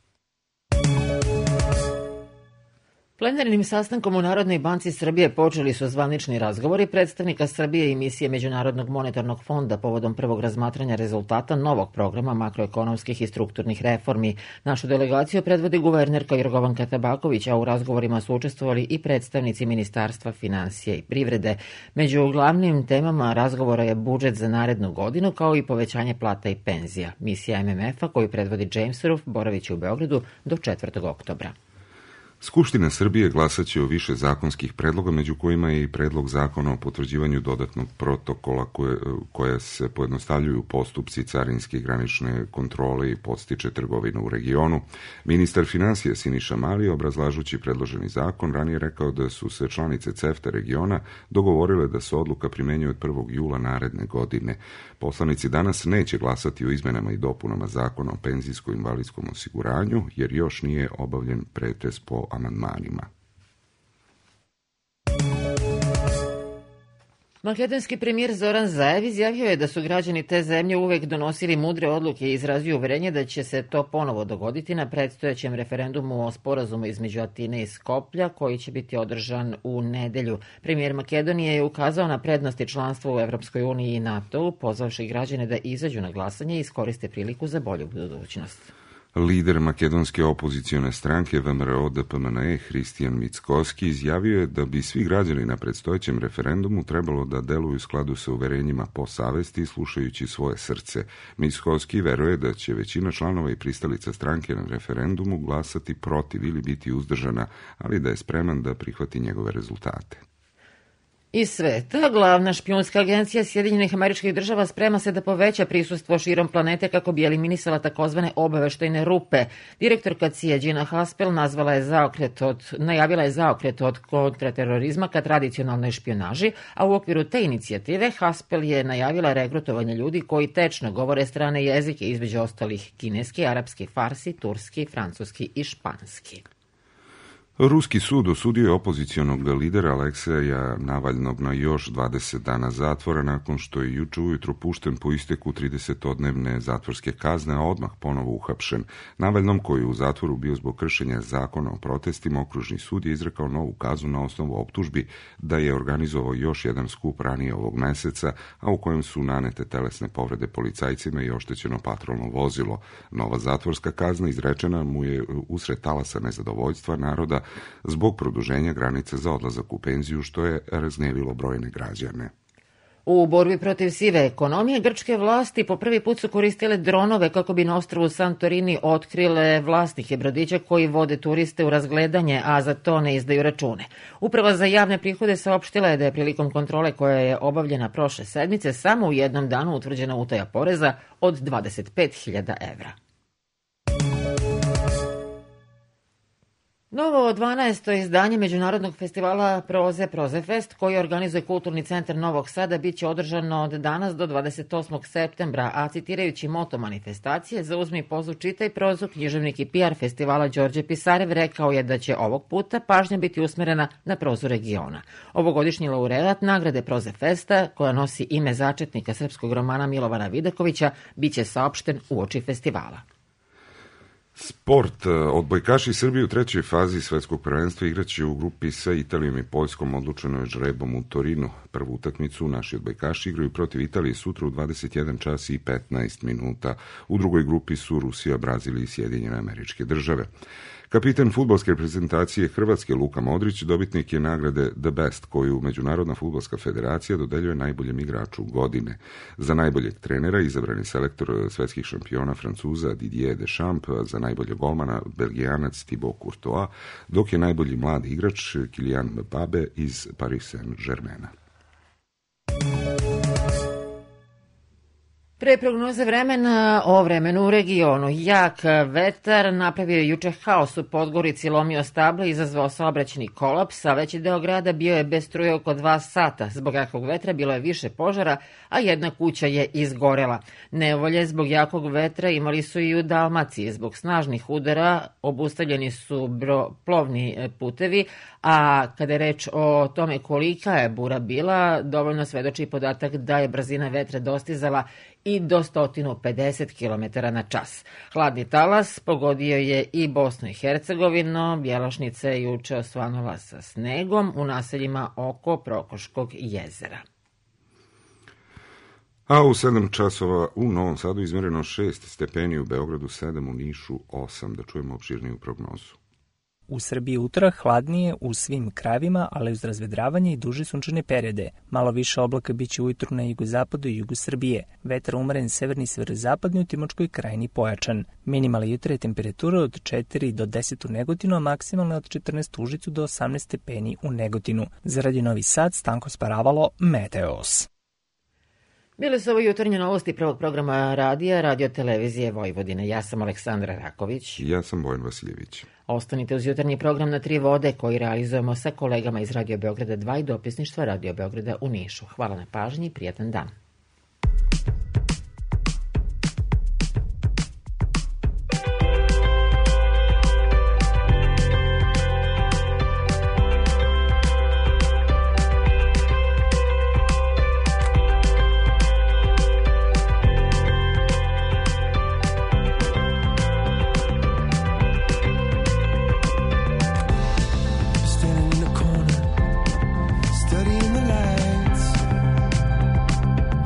Speaker 9: Plenarnim sastankom u Narodnoj banci Srbije počeli su zvanični razgovori predstavnika Srbije i misije Međunarodnog monetarnog fonda povodom prvog razmatranja rezultata novog programa makroekonomskih i strukturnih reformi. Našu delegaciju predvodi guvernerka Jorgovanka Tabaković, a u razgovorima su učestvovali i predstavnici Ministarstva finansija i privrede. Među glavnim temama razgovora je budžet za narednu godinu, kao i povećanje plata i penzija. Misija em em ef-a, koju predvodi James Ruff, boraviće u Beogradu do četvrtog oktobra.
Speaker 3: Skupština Srbije glasaće o više zakonskih predloga, među kojima je i predlog zakona o potvrđivanju dodatnog protokola koje, koje se pojednostavljuju postupci carinske granične kontrole i podstiče trgovinu u regionu. Ministar finansija Siniša Mali, obrazlažući predloženi zakon, ranije rekao da su se članice CEFTA regiona dogovorile da se odluka primenjuje od prvog jula naredne godine. Poslanici danas neće glasati o izmenama i dopunama zakona o penzijsko-invalidskom osiguranju, jer još nije obavljen pretres po amandmanima.
Speaker 9: Makedonski premijer Zoran Zaev izjavio je da su građani te zemlje uvek donosili mudre odluke i izrazio uverenje da će se to ponovo dogoditi na predstojećem referendumu o sporazumu između Atine i Skoplja, koji će biti održan u nedelju. Premijer Makedonije je ukazao na prednosti članstva u Evropskoj uniji i NATO-u, pozvavši građane da izađu na glasanje i iskoriste priliku za bolju budućnost.
Speaker 3: Lider makedonske opozicione stranke V M R O D P M N E Hristijan Mickoski izjavio je da bi svi građani na predstojećem referendumu trebalo da deluju u skladu sa uverenjima po savesti i slušajući svoje srce. Mickoski veruje da će većina članova i pristalica stranke na referendumu glasati protiv ili biti uzdržana, ali da je spreman da prihvati njegove rezultate.
Speaker 9: Iz sveta, glavna špijunska agencija Sjedinjenih Američkih Država sprema se da poveća prisustvo širom planete kako bi eliminisala takozvane obaveštajne rupe. Direktorka C I A Gina Haspel nazvala je zaokret od, najavila je zaokret od kontraterorizma ka tradicionalnoj špijunaži, a u okviru te inicijative Haspel je najavila regrutovanje ljudi koji tečno govore strane jezike, između ostalih kineski, arapski, farsi, turski, francuski i španski.
Speaker 3: Ruski sud osudio je opozicionog lidera Alekseja Navalnog na još dvadeset dana zatvora nakon što je juče ujutro pušten po isteku tridesetodnevne zatvorske kazne, a odmah ponovo uhapšen. Navalnom, koji je u zatvoru bio zbog kršenja zakona o protestima, okružni sud je izrekao novu kaznu na osnovu optužbi da je organizovao još jedan skup ranije ovog meseca, a u kojem su nanete telesne povrede policajcima i oštećeno patrolno vozilo. Nova zatvorska kazna izrečena mu je usred talasa nezadovoljstva naroda zbog produženja granice za odlazak u penziju, što je razgnevilo brojne građane.
Speaker 9: U borbi protiv sive ekonomije, grčke vlasti po prvi put su koristile dronove kako bi na ostrvu Santorini otkrile vlasnike brodića koji vode turiste u razgledanje, a za to ne izdaju račune. Uprava za javne prihode saopštila je da je prilikom kontrole koja je obavljena prošle sedmice samo u jednom danu utvrđena utaja poreza od dvadeset pet hiljada evra. Novo dvanaesto izdanje Međunarodnog festivala Proze Prozefest, koji organizuje Kulturni centar Novog Sada, bit će održano od danas do dvadeset osmog septembra, a citirajući moto manifestacije Zauzmi pozu, čitaj prozu, književnik i P R festivala Đorđe Pisarev rekao je da će ovog puta pažnja biti usmerena na prozu regiona. Ovogodišnji laureat nagrade Prozefesta, koja nosi ime začetnika srpskog romana Milovana Vidakovića, bit će saopšten uoči festivala.
Speaker 3: Sport. Odbojkaši Srbije u trećoj fazi svetskog prvenstva igraće u grupi sa Italijom i Poljskom, odlučeno je žrebom u Torinu. Prvu utakmicu naši odbojkaši igraju protiv Italije sutra u dvadeset jedan čas i petnaest minuta. U drugoj grupi su Rusija, Brazil i Sjedinjene Američke Države. Kapitan fudbalske reprezentacije Hrvatske Luka Modrić dobitnik je nagrade The Best, koju Međunarodna fudbalska federacija dodeljuje najboljem igraču godine. Za najboljeg trenera izabran je selektor svetskih šampiona Francuza Didier Deschamps, za najboljeg golmana Belgijanac Thibaut Courtois, dok je najbolji mladi igrač Kylian Mbappe iz Paris Saint-Germaina.
Speaker 9: Pre prognoze vremena o vremenu u regionu. Jak vetar napravio je juče haos u Podgorici, lomio stable i izazvao saobraćajni kolaps, a veći deo grada bio je bez struje oko dva sata. Zbog jakog vetra bilo je više požara, a jedna kuća je izgorela. Nevolje zbog jakog vetra imali su i u Dalmaciji. Zbog snažnih udara obustavljeni su bro, plovni putevi, a kada je reč o tome kolika je bura bila, dovoljno svedoči podatak da je brzina vetra dostizala i do sto pedeset kilometara na čas. Hladni talas pogodio je i Bosnu i Hercegovinu, Bjelašnica je juče osvanula sa snegom u naseljima oko Prokoškog jezera.
Speaker 3: A u sedam časova u Novom Sadu izmjereno šest stepeni, u Beogradu sedam, u Nišu osam. Da čujemo opširniju prognozu.
Speaker 13: U Srbiji utorak hladnije u svim krajevima, ali uz razvedravanje i duže sunčane periode. Malo više oblaka biće ujutru na jugozapadu i jugu Srbije. Vetar umeren severni i severozapadni, u Timočkoj krajini pojačan. Minimalna jutra je temperatura od četiri do deset u Negotinu, a maksimalna od četrnaest u Užicu do osamnaest stepeni u Negotinu. Za Radio Novi Sad, Stanko Sparavalo, Meteos.
Speaker 9: Bile su ovo jutarnje novosti prvog programa radija, Radio Televizije Vojvodine. Ja sam Aleksandra Raković.
Speaker 3: Ja sam Bojan Vasiljević.
Speaker 9: Ostanite uz jutarnji program na tri vode koji realizujemo sa kolegama iz Radio Beograda dva i dopisništva Radio Beograda u Nišu. Hvala na pažnji i prijatan dan.
Speaker 19: Studying the lights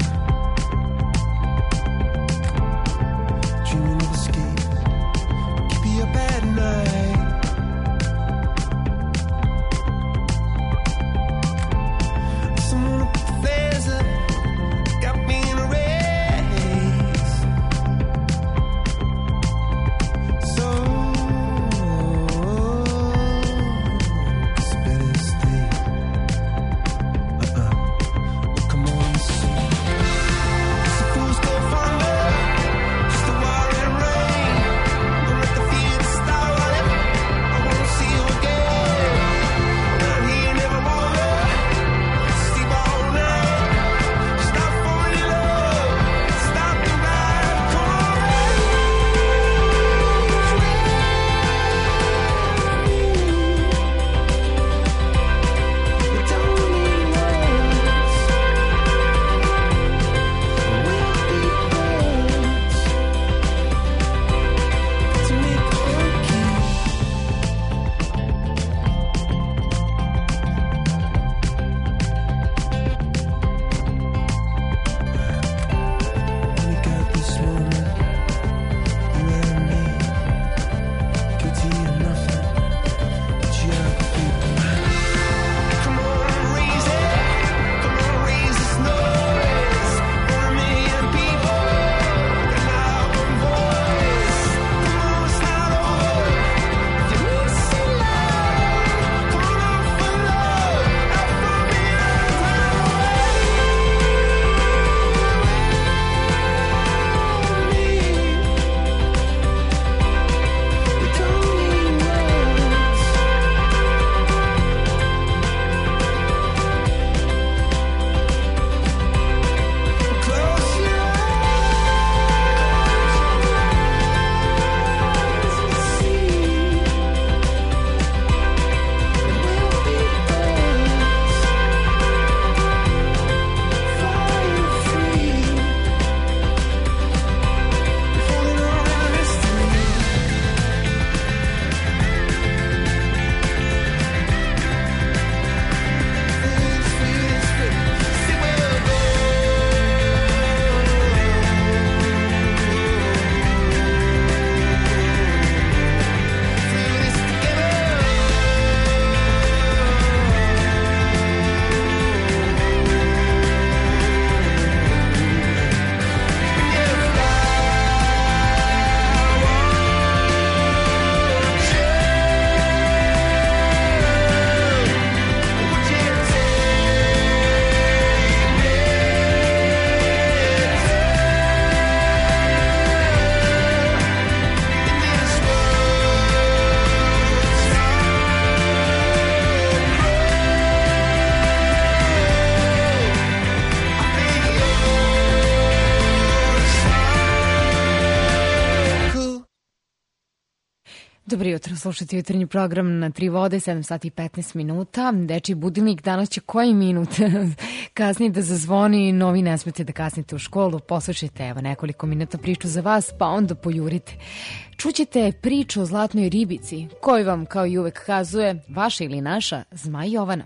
Speaker 5: Dobro jutro, slušajte jutarnji program na Tri vode, sedam sati i petnaest minuta. Dečiji budilnik danas će koji minut kasnije da zazvoni, no vi ne smete da kasnite u školu. Poslušajte, evo nekoliko minuta priču za vas, pa onda pojurite. Čućete priču o zlatnoj ribici, koju vam kao i uvek kazuje vaša ili naša Zmaj Jovana.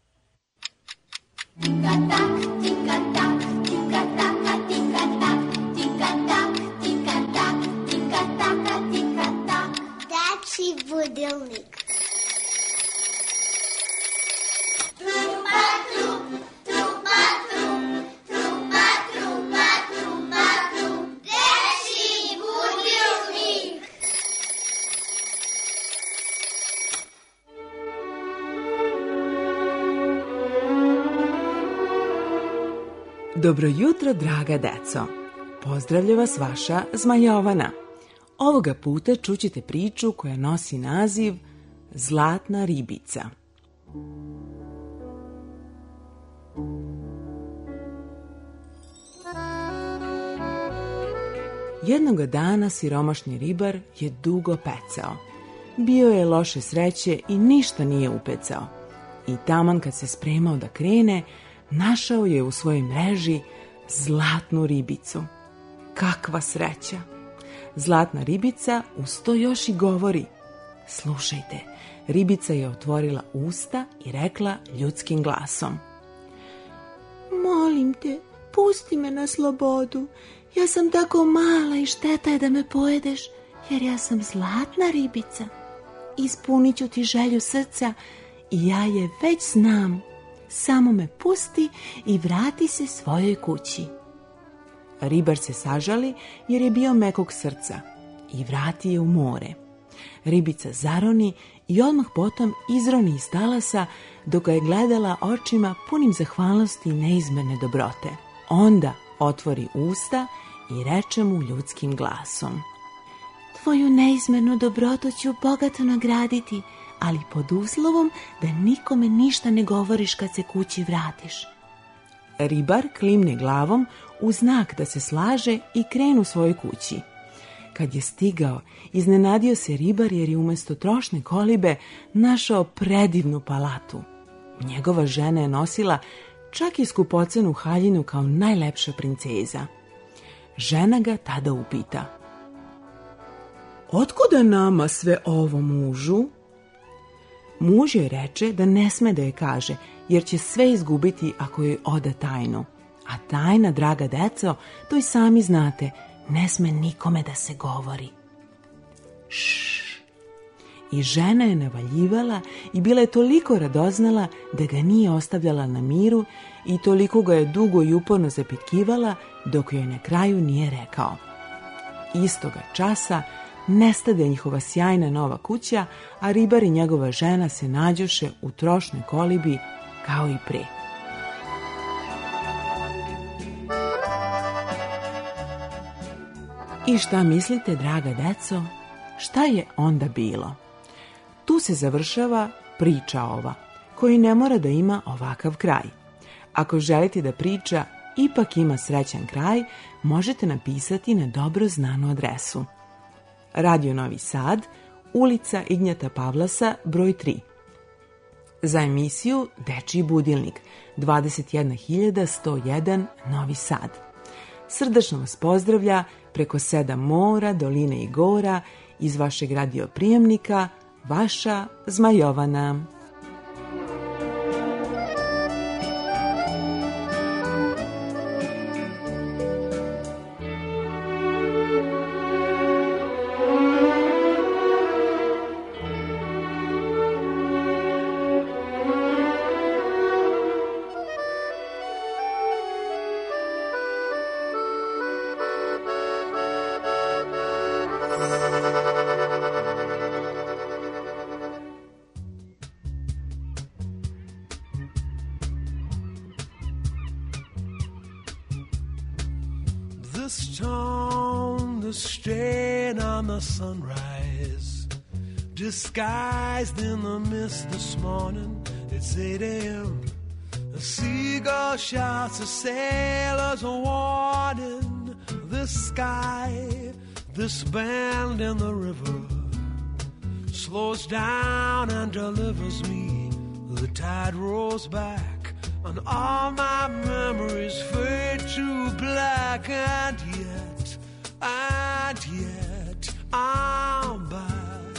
Speaker 14: Dečiji budilnik.
Speaker 15: Dobro jutro, draga deco. Pozdravlja vas vaša Zmaj Jovana. Ovoga puta čućete priču koja nosi naziv Zlatna ribica. Jednoga dana siromašni ribar je dugo pecao. Bio je loše sreće i ništa nije upecao. I taman kad se spremao da krene, našao je u svojoj mreži zlatnu ribicu. Kakva sreća! Zlatna ribica uz to još i govori. Slušajte, ribica je otvorila usta i rekla ljudskim glasom. Molim te, pusti me na slobodu. Ja sam tako mala i šteta je da me pojedeš, jer ja sam zlatna ribica. Ispunit ću ti želju srca i ja je već znam. Samo me pusti i vrati se svojoj kući. Ribar se sažali jer je bio mekog srca i vrati je u more. Ribica zaroni i odmah potom izroni iz talasa dok ga je gledala očima punim zahvalnosti i neizmerne dobrote. Onda otvori usta i reče mu ljudskim glasom. Tvoju neizmernu dobrotu ću bogato nagraditi, ali pod uslovom da nikome ništa ne govoriš kad se kući vratiš. Ribar klimne glavom u znak da se slaže i krenu svojoj kući. Kad je stigao, iznenadio se ribar jer je umjesto trošne kolibe našao predivnu palatu. Njegova žena je nosila čak i skupocenu haljinu kao najlepša princeza. Žena ga tada upita. Otkuda nama sve ovo, mužu? Muž joj reče da ne sme da je kaže, jer će sve izgubiti ako joj oda tajnu. A tajna, draga deco, to i sami znate, ne sme nikome da se govori. Šš. I žena je navaljivala i bila je toliko radoznala da ga nije ostavljala na miru i toliko ga je dugo i uporno zapitkivala dok joj na kraju nije rekao. Istoga časa nestade njihova sjajna nova kuća, a ribar i njegova žena se nađoše u trošnoj kolibi kao i pre. I šta mislite, draga deco, šta je onda bilo? Tu se završava priča ova, koji ne mora da ima ovakav kraj. Ako želite da priča ipak ima srećan kraj, možete napisati na dobro znanu adresu. Radio Novi Sad, ulica Ignjata Pavlasa, broj tri. Za emisiju Dečiji budilnik, dvadeset jedna hiljada sto jedan, Novi Sad. Srdačno vas pozdravlja preko sedam mora, doline i gora iz vašeg radioprijemnika, vaša Zmaj Jovana.
Speaker 2: This town, the strain on the sunrise, disguised in the mist this morning. It's eight a.m. A seagull shouts, a sailor's a warning. This sky, this band in the river, slows down and delivers me. The tide rolls back and all my memories fade to black. And yet, and yet, I'm back.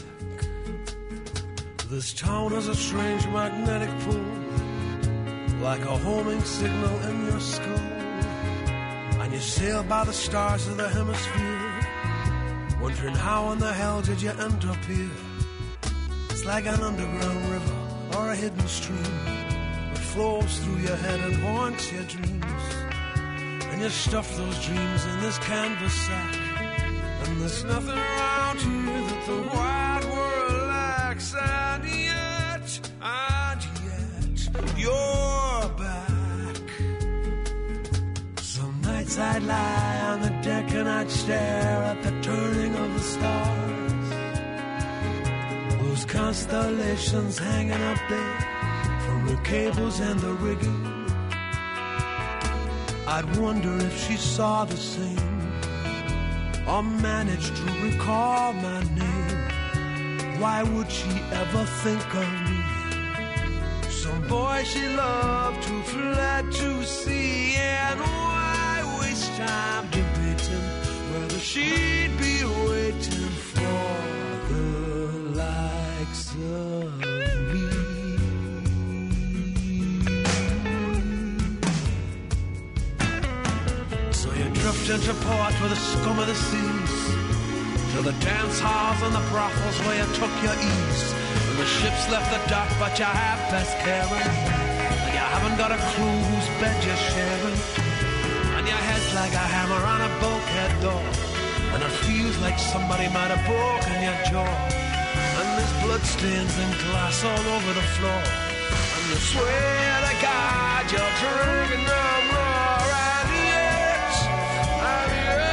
Speaker 2: This town is a strange magnetic pull, like a homing signal in your skull. And you sail by the stars of the hemisphere, wondering how in the hell did you end up here. It's like an underground river or a hidden stream that flows through your head and haunts your dreams. And you stuff those dreams in this canvas sack, and there's nothing around here that the wide world lacks. And yet, and yet, you're back. Some nights I'd lie on the deck and I'd stare at the turning of the stars, those constellations hanging up there from the cables and the rigging. I'd wonder if she saw the same or managed to recall my name. Why would she ever think of me? Some boy she loved who fled to sea. And why waste time debating whether she'd be waiting for the likes of me? So you drift into port with the scum of the seas, to the dance halls and the brothels where you took your ease. And the ship's left the dock, but you have best caring, and you haven't got a clue whose bed you're sharing. And your head's like a hammer on a bulkhead door, and it feels like somebody might have broken your jaw. And there's bloodstains and glass all over the floor, and you swear to God you're drinking no more. And yet, and yet,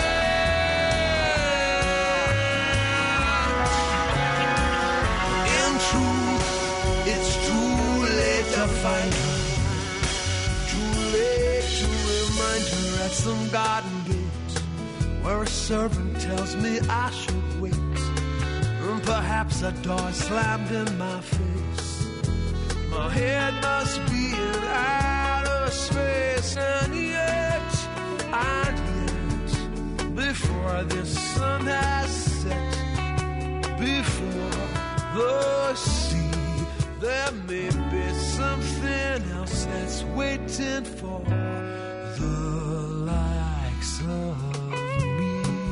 Speaker 2: in truth, it's too late to find her, too late to remind her at some garden gate where a servant tells me I should wait. And perhaps a door slammed in my face. My head must be in outer space. And yet, and yet, before the sun has set, before the sea, there may be something else that's waiting for the likes of me.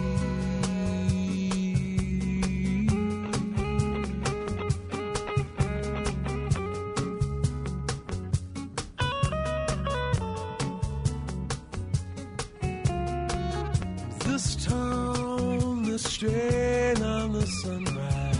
Speaker 2: This town, the strain on the sunrise.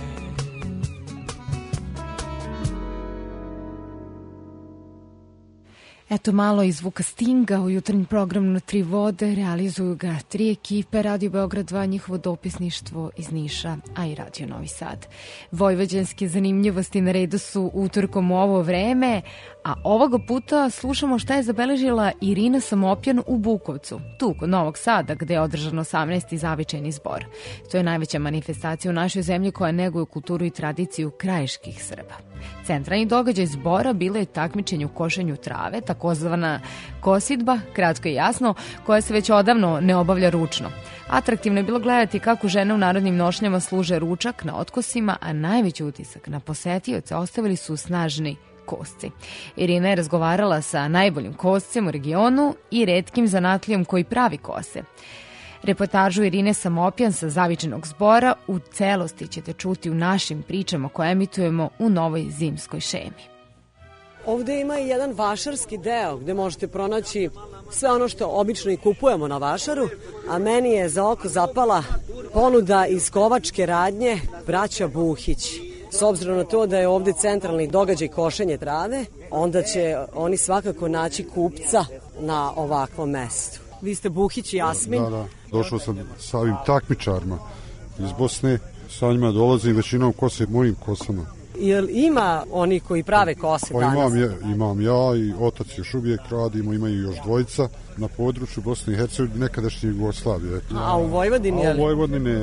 Speaker 5: Eto malo iz zvuka Stinga u jutarnji program na Tri vode, realizuju ga tri ekipe, Radio Beograd dva, njihovo dopisništvo iz Niša, a i Radio Novi Sad. Vojvođanske zanimljivosti na redu su utorkom u ovo vreme, a ovoga puta slušamo šta je zabeležila Irina Samopjan u Bukovcu, tu kod Novog Sada, gde je održan osamnaesti zavičajni zbor. To je najveća manifestacija u našoj zemlji koja neguje kulturu i tradiciju krajiških Srba. Centralni događaj zbora bilo je takmičenje u košenju trave, takozvana kosidba, kratko i jasno, koja se već odavno ne obavlja ručno. Atraktivno je bilo gledati kako žene u narodnim nošnjama služe ručak na otkosima, a najveći utisak na posetioce ostavili su snažni kosci. Irina je razgovarala sa najboljim koscem u regionu i retkim zanatlijom koji pravi kose. Reportažu Irine Samopjan sa zavičajnog zbora u celosti ćete čuti u našim pričama koje emitujemo u novoj zimskoj šemi.
Speaker 16: Ovde ima i jedan vašarski deo gde možete pronaći sve ono što obično i kupujemo na vašaru, a meni je za oko zapala ponuda iz kovačke radnje braća Buhić. S obzirom na to da je ovde centralni događaj košenje trave, onda će oni svakako naći kupca na ovakvom mestu. Vi ste Buhić i Jasmin.
Speaker 18: Da, da. Došao sam sa ovim takmičarima iz Bosne, sa njima dolazim većinom kose mojim kosama.
Speaker 16: Jel ima oni koji prave kose
Speaker 18: pa
Speaker 16: danas?
Speaker 18: Imam, je, imam ja i otac još uvijek radimo, imaju još dvojica na području Bosne i Hercegovine, nekadašnje Jugoslavije.
Speaker 16: A u Vojvodini?
Speaker 18: A u Vojvodini nema.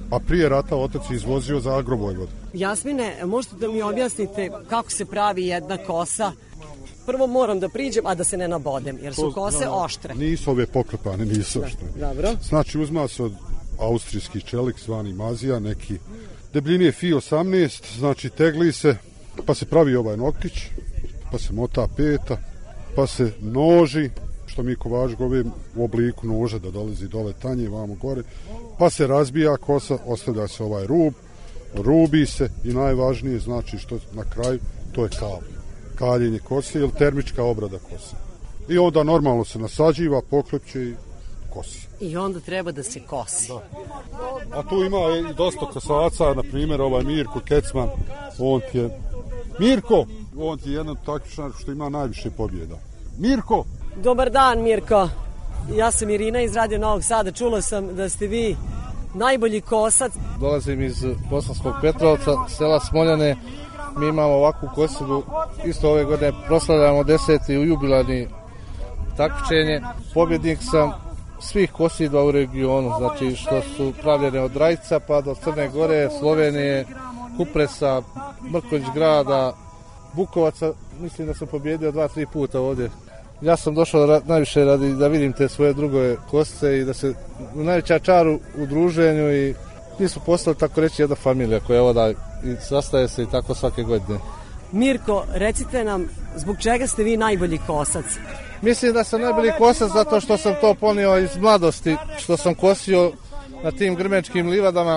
Speaker 18: a prije rata otac je izvozio za Agrovojvod.
Speaker 16: Jasmine, možete da mi objasnite kako se pravi jedna kosa? Prvo moram da priđem, a da se ne nabodem, jer su kose oštre.
Speaker 18: Nisu ove poklepane, nisu oštre.
Speaker 16: Dobro.
Speaker 18: Znači, uzma se od austrijski čelik, zvani mazija, neki debljine fi osamnaest, znači tegli se, pa se pravi ovaj noktić, pa se mota peta, pa se noži, što mi kovač gove u obliku noža da dolazi dole tanje, vamo gore, pa se razbija kosa, ostavlja se ovaj rub, rubi se i najvažnije, znači što na kraju, to je kal. Kaljenje kose ili termička obrada kose. I onda normalno se nasađiva, poklepće i kosi.
Speaker 16: I onda treba da se kosi.
Speaker 18: Da. A tu ima i dosta kosaca, na primjer ovaj Mirko Kecman, on ti je... Mirko! On ti je jedan takvičar što ima najviše pobjeda. Mirko!
Speaker 16: Dobar dan, Mirko. Ja sam Irina iz Radio Novog Sada. Čula sam da ste vi najbolji kosac.
Speaker 6: Dolazim iz Bosanskog Petrovca, sela Smoljane. Mi imamo ovakvu kosilju. Isto ove godine proslavljamo deseti u jubilarni takmičenje. Pobjednik sam svih kosidba u regionu, znači što su pravljene od Rajca pa do Crne Gore, Slovenije, Kupresa, Mrkonjić grada, Bukovaca. Mislim da sam pobjedio dva, tri puta ovdje. Ja sam došao ra- najviše radi da vidim te svoje druge kosice i da se najveća čar u druženju i mi smo postali tako reći jedna familija koja je ovdje i sastaje se i tako svake godine.
Speaker 16: Mirko, recite nam zbog čega ste vi najbolji kosac?
Speaker 6: Mislim da sam najbolji kosac zato što sam to ponio iz mladosti, što sam kosio na tim grmečkim livadama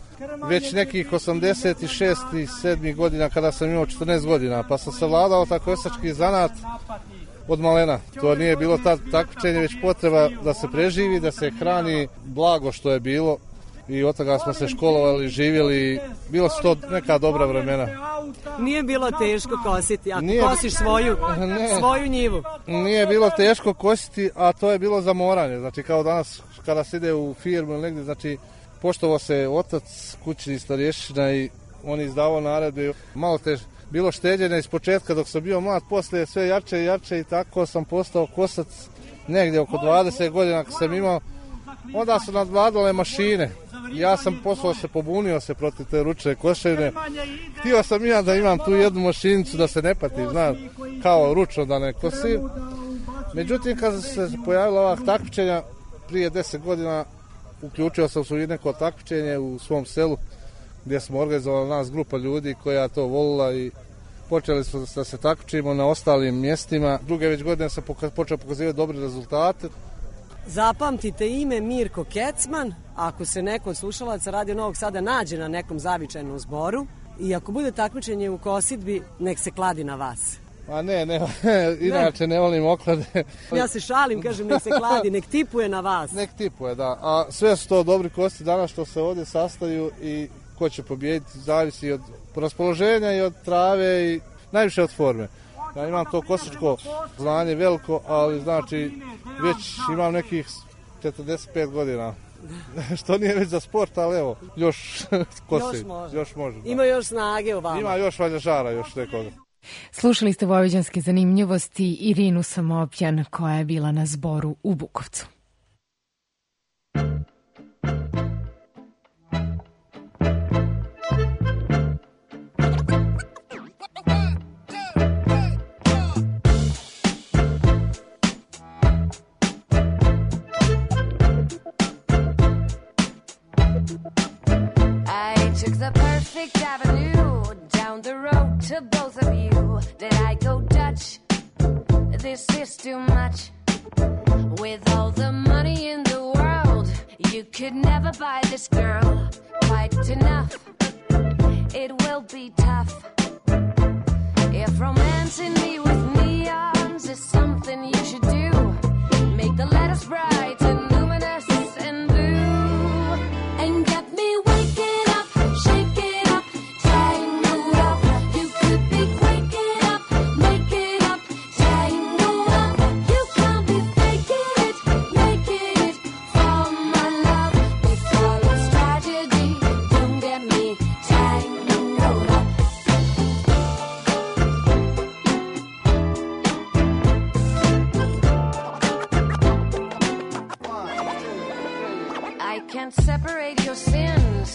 Speaker 6: već nekih osamdeset šest i sedam godina kada sam imao četrnaest godina, pa sam savladao taj kosački zanat od malena. To nije bilo ta takmičenje, već potreba da se preživi, da se hrani blago što je bilo i od toga smo se školovali, živjeli, bilo su to neka dobra vremena.
Speaker 16: Nije bilo teško kositi, ako
Speaker 6: Nije...
Speaker 16: kosiš svoju,
Speaker 6: ne.
Speaker 16: svoju njivu.
Speaker 6: Nije bilo teško kositi, a to je bilo zamoranje. Znači kao danas kada se ide u firmu ili negdje, znači poštovao se otac kućni starješina i on je izdavao naredbe. Malo te bilo šteđenje iz početka dok sam bio mlad, poslije sve jače i jače i tako sam postao kosac negdje oko dvadeset godina kad sam imao. Onda su nadvladale mašine. Ja sam poslao se, pobunio se protiv te ručne koševine. Htio sam ja da imam tu jednu mašinicu da se ne pati, znam, kao ručno da ne kosim. Međutim, kad se pojavila ova takmičenja prije deset godina, uključio sam se u neko takmičenje u svom selu gdje smo organizovali nas grupa ljudi koja to volila i počeli smo da se takmičimo na ostalim mjestima. Druge već godine sam počeo pokazivati dobre rezultate.
Speaker 16: Zapamtite ime Mirko Kecman, ako se neko od slušalaca Radio Novog Sada nađe na nekom zavičajnom zboru i ako bude takmičenje u kosidbi, nek se kladi na vas.
Speaker 6: A ne, ne, inače ne volim oklade.
Speaker 16: Ja se šalim, kažem nek se kladi, nek tipuje na vas.
Speaker 6: Nek tipuje, da. A sve su to dobri kosti danas što se ovdje sastaju i ko će pobijediti zavisi od raspoloženja i od trave i najviše od forme. Ja imam to kosačko znanje veliko, ali znači već imam nekih četrdeset pet godina. Što nije već za sport, ali evo, još kosi.
Speaker 16: Još može.
Speaker 6: Još može da.
Speaker 16: Ima još snage u vama.
Speaker 6: Ima još valjda žara, još nekoga.
Speaker 5: Slušali ste vojvođanske zanimljivosti Irinu Samopjan koja je bila na zboru u Bukovcu.
Speaker 19: Took the perfect avenue down the road to both of you. Did I go Dutch? This is too much. With all the money in the world, you could never buy this girl quite enough. It will be tough. If romancing me with neons is something you should do, make the letters bright and luminous and blue, and get me waking. Shake it up, tangle up. You could be waking up, make it up, tangle up. You can't be faking it, making it for my love. Before it's tragedy, don't get me tangled up.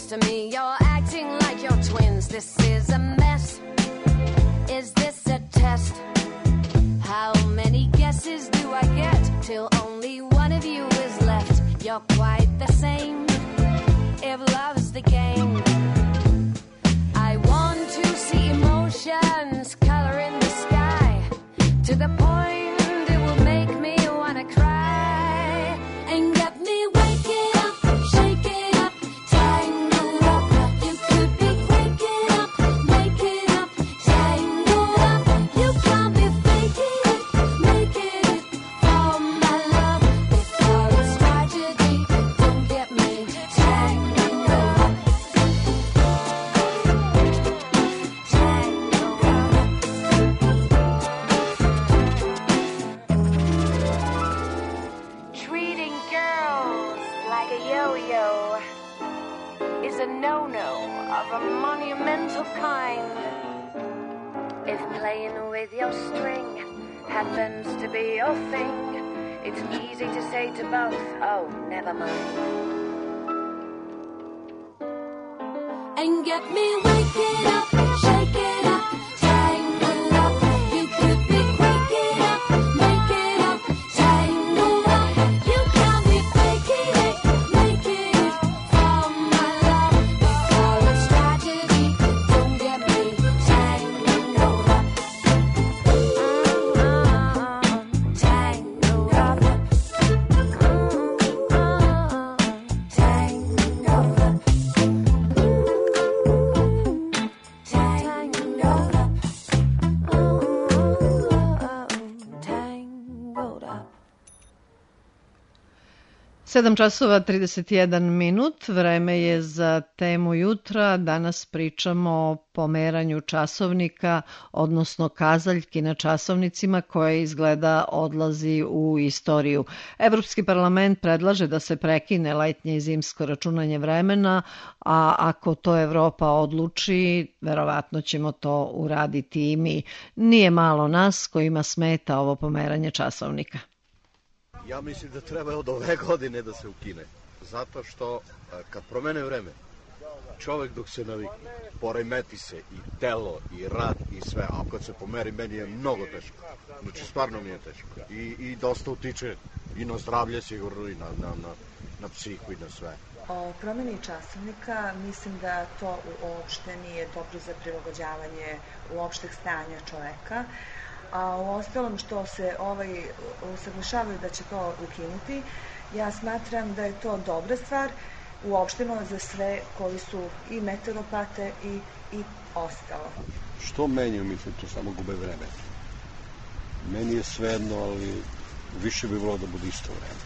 Speaker 19: to me. You're acting like you're twins. This is a mess. Is this a test? How many guesses do I get till only one of you is left? You're quite the same if love's the game. I want to see emotions color in the sky to the point it will make me wanna cry and get me waking up, shaking up, tangled up. You could be waking up, making up, tangled up. You can't be faking it, making it for my love. Before it's tragedy, don't get me tangled up. Treating girls like a yo-yo is a no-no of a monumental kind. If playing with your string happens to be your thing, it's easy to say to both, oh, never mind. And get me waking up, shaking up, tangled up. You could be waking up, making up, tangled up. You can't be faking it, making it for my love. Before it's tragedy, don't get me tangled up. Mm-hmm. Tangled up. Mm-hmm. Tangled up.
Speaker 20: sedam časova trideset jedan minut, vreme je za temu jutra. Danas pričamo o pomeranju časovnika, odnosno kazaljki na časovnicima koje izgleda odlazi u istoriju. Evropski parlament predlaže da se prekine letnje i zimsko računanje vremena, a ako to Evropa odluči, verovatno ćemo to uraditi i mi. Nije malo nas kojima smeta ovo pomeranje časovnika.
Speaker 21: Ja mislim da treba od ove godine da se ukine. Zato što kad promene vreme, čovek dok se navikne, poremeti se i telo, i rad, i sve. A kad se pomeri, meni je mnogo teško. Znači, stvarno mi je teško. I, i dosta utiče i na zdravlje sigurno, i na, na, na, na psihu, i na sve.
Speaker 22: O promeni časovnika mislim da to uopšte nije dobro za prilagođavanje uopšteg stanja čoveka. A u ostalom što se ovaj usaglašavaju da će to ukinuti, ja smatram da je to dobra stvar uopšteno za sve koji su i meteoropate i, i ostalo.
Speaker 21: Što menjaju, mislim, to samo gube vreme. Meni je svejedno, ali više bi volio da bude isto vreme.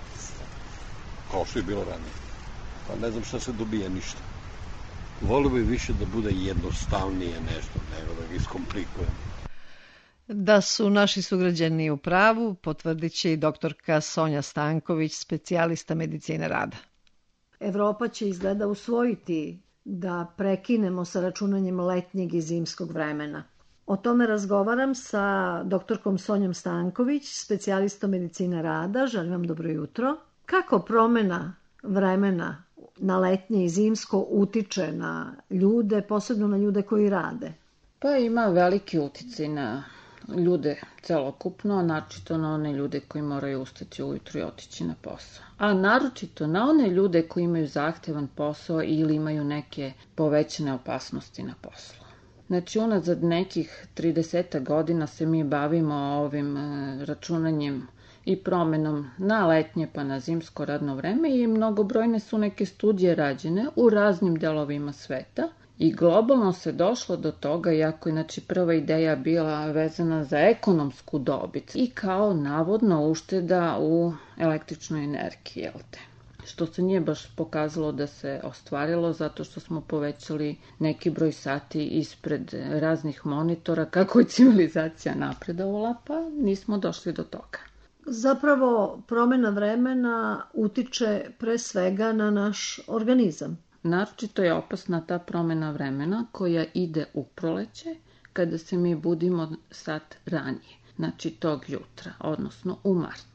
Speaker 21: Kao što je bilo ranije. Pa ne znam šta se dobija, ništa. Volio bi više da bude jednostavnije nešto, nego da ga iskomplikujem.
Speaker 20: Da su naši sugrađani u pravu, potvrdit će i doktorka Sonja Stanković, specijalista medicine rada.
Speaker 24: Evropa će izgleda usvojiti da prekinemo sa računanjem letnjeg i zimskog vremena. O tome razgovaram sa doktorkom Sonjom Stanković, specijalistom medicine rada. Želim vam dobro jutro. Kako promena vremena na letnje i zimsko utiče na ljude, posebno na ljude koji rade?
Speaker 25: Pa ima veliki uticaj na ljude celokupno, naročito na one ljude koji moraju ustati ujutru i otići na posao. A naročito na one ljude koji imaju zahtevan posao ili imaju neke povećane opasnosti na poslu. Znači, unazad nekih trideset godina se mi bavimo ovim računanjem i promenom na letnje pa na zimsko radno vreme i mnogobrojne su neke studije rađene u raznim delovima sveta. I globalno se došlo do toga, iako je znači, prva ideja bila vezana za ekonomsku dobit i kao navodno ušteda u električnoj energiji, jel te? Što se nije baš pokazalo da se ostvarilo zato što smo povećali neki broj sati ispred raznih monitora kako je civilizacija napredovala, pa nismo došli do toga.
Speaker 24: Zapravo promjena vremena utiče pre svega na naš organizam.
Speaker 25: Naročito je opasna ta promjena vremena koja ide u proleće kada se mi budimo sat ranije, znači tog jutra, odnosno u martu.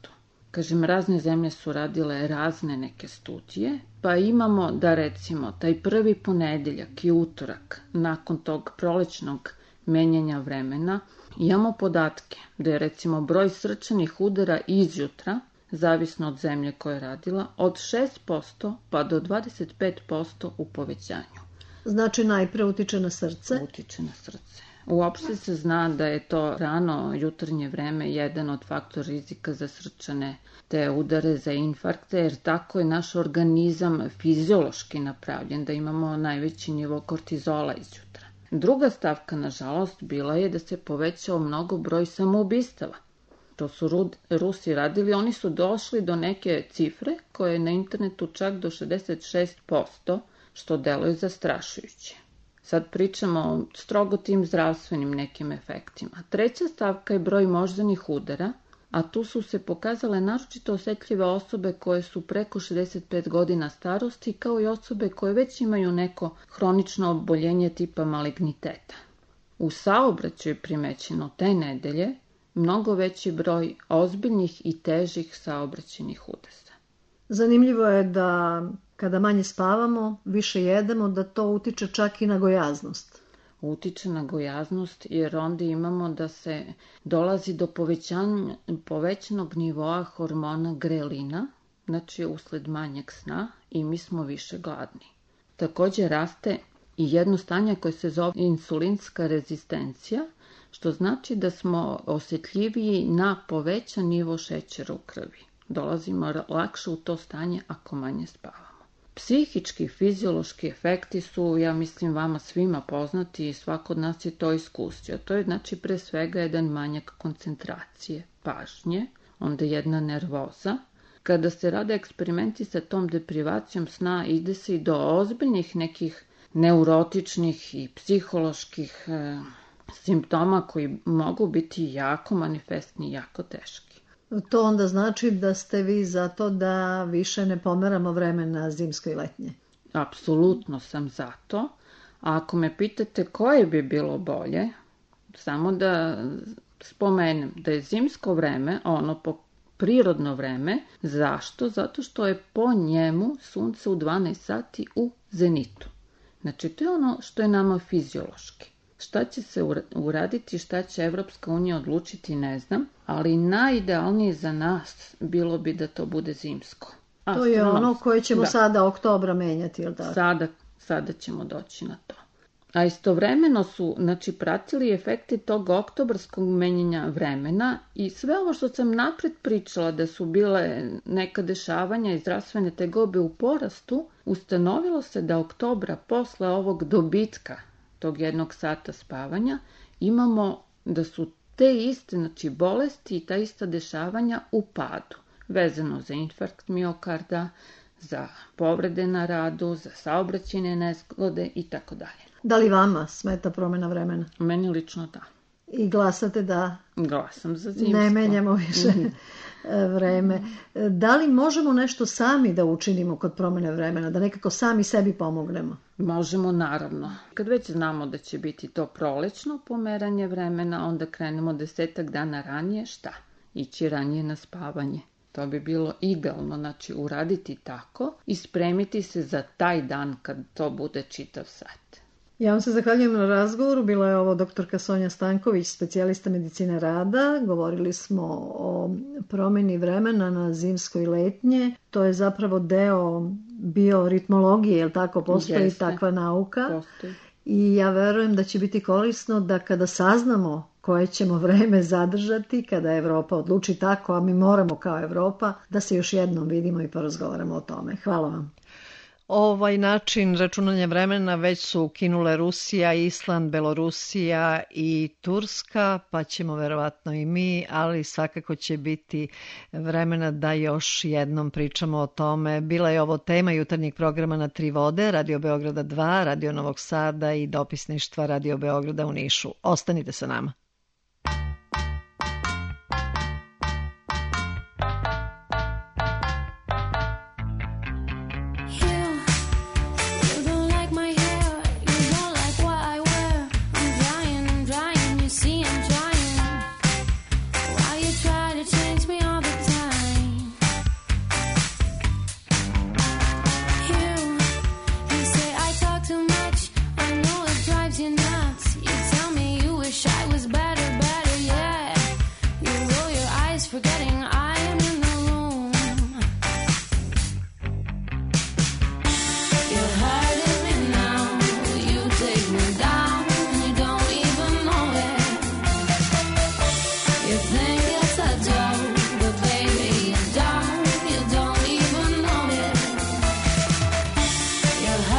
Speaker 25: Kažem, razne zemlje su radile razne neke studije, pa imamo da recimo taj prvi ponedeljak i utorak nakon tog prolećnog menjanja vremena imamo podatke da je recimo broj srčanih udara izjutra, zavisno od zemlje koja je radila, od šest posto pa do dvadeset pet posto u povećanju.
Speaker 24: Znači najpre utiče na srce?
Speaker 25: Utiče na srce. Uopšte se zna da je to rano jutarnje vreme jedan od faktora rizika za srčane te udare, za infarkte, jer tako je naš organizam fiziološki napravljen, da imamo najveći nivo kortizola izjutra. Druga stavka, nažalost, bila je da se povećao mnogo broj samoubistava. To su Rusi radili, oni su došli do neke cifre koje je na internetu čak do šezdeset šest posto, što deluje zastrašujuće. Sad pričamo o strogo tim zdravstvenim nekim efektima. Treća stavka je broj moždanih udara, a tu su se pokazale naročito osetljive osobe koje su preko šezdeset pet godina starosti, kao i osobe koje već imaju neko hronično oboljenje tipa maligniteta. U saobraćaju je primećeno te nedelje mnogo veći broj ozbiljnih i težih saobraćajnih udesa.
Speaker 24: Zanimljivo je da kada manje spavamo, više jedemo, da to utiče čak i na gojaznost.
Speaker 25: Utiče na gojaznost jer onda imamo da se dolazi do povećanja, povećanog nivoa hormona grelina, znači usled manjeg sna, i mi smo više gladni. Također raste i jedno stanje koje se zove insulinska rezistencija, što znači da smo osjetljiviji na povećan nivo šećera u krvi. Dolazimo lakše u to stanje ako manje spavamo. Psihički, fiziološki efekti su, ja mislim, vama svima poznati i svako od nas je to iskusio. To je, znači, pre svega jedan manjak koncentracije, pažnje, onda jedna nervoza. Kada se rade eksperimenti sa tom deprivacijom sna, ide se i do ozbiljnih nekih neurotičnih i psiholoških e, simptoma koji mogu biti jako manifestni i jako teški.
Speaker 24: To onda znači da ste vi za to da više ne pomeramo vreme na zimsko i letnje?
Speaker 25: Apsolutno sam za to. A ako me pitate koje bi bilo bolje, samo da spomenem da je zimsko vreme ono po prirodno vreme. Zašto? Zato što je po njemu sunce u dvanaest sati u zenitu. Znači, to je ono što je nama fiziološki. Šta će se uraditi, šta će Evropska unija odlučiti, ne znam, ali najidealnije za nas bilo bi da to bude zimsko.
Speaker 24: To je ono koje ćemo da. sada oktobra menjati, ili tako?
Speaker 25: Sada, sada ćemo doći na to. A istovremeno su, znači, pratili efekte tog oktobarskog menjanja vremena i sve ovo što sam napred pričala da su bile neka dešavanja i zdravstvene tegobe u porastu, ustanovilo se da oktobra posle ovog dobitka tog jednog sata spavanja, imamo da su te iste, znači, bolesti i ta ista dešavanja u padu, vezano za infarkt miokarda, za povrede na radu, za saobraćajne nezgode i tako dalje.
Speaker 24: Da li vama smeta promjena vremena?
Speaker 25: Meni lično da.
Speaker 24: I glasate da
Speaker 25: Glasam za zimsko.
Speaker 24: Ne menjamo više vreme. Da li možemo nešto sami da učinimo kod promjene vremena, da nekako sami sebi pomognemo?
Speaker 25: Možemo, naravno. Kad već znamo da će biti to prolećno pomeranje vremena, onda krenemo desetak dana ranije, šta? Ići ranije na spavanje. To bi bilo idealno, znači uraditi tako i spremiti se za taj dan kad to bude čitav sat.
Speaker 24: Ja vam se zahvaljujem na razgovoru. Bila je ovo doktorka Sonja Stanković, specijalista medicine rada. Govorili smo o promjeni vremena na zimsko i letnje. To je zapravo deo bioritmologije, je li tako? Postoji Jeste. takva nauka.
Speaker 25: Postoji.
Speaker 24: I ja verujem da će biti korisno da kada saznamo koje ćemo vreme zadržati, kada Evropa odluči tako, a mi moramo kao Evropa, da se još jednom vidimo i porazgovaramo o tome. Hvala vam. Ovaj način računanja vremena već su ukinule Rusija, Island, Belorusija i Turska, pa ćemo verovatno i mi, ali svakako će biti vremena da još jednom pričamo o tome. Bila je ovo tema jutarnjeg programa na Tri vode, Radio Beograda dva, Radio Novog Sada i dopisništva Radio Beograda u Nišu. Ostanite sa nama.
Speaker 1: See I'm trying. Why you try to change me all the time?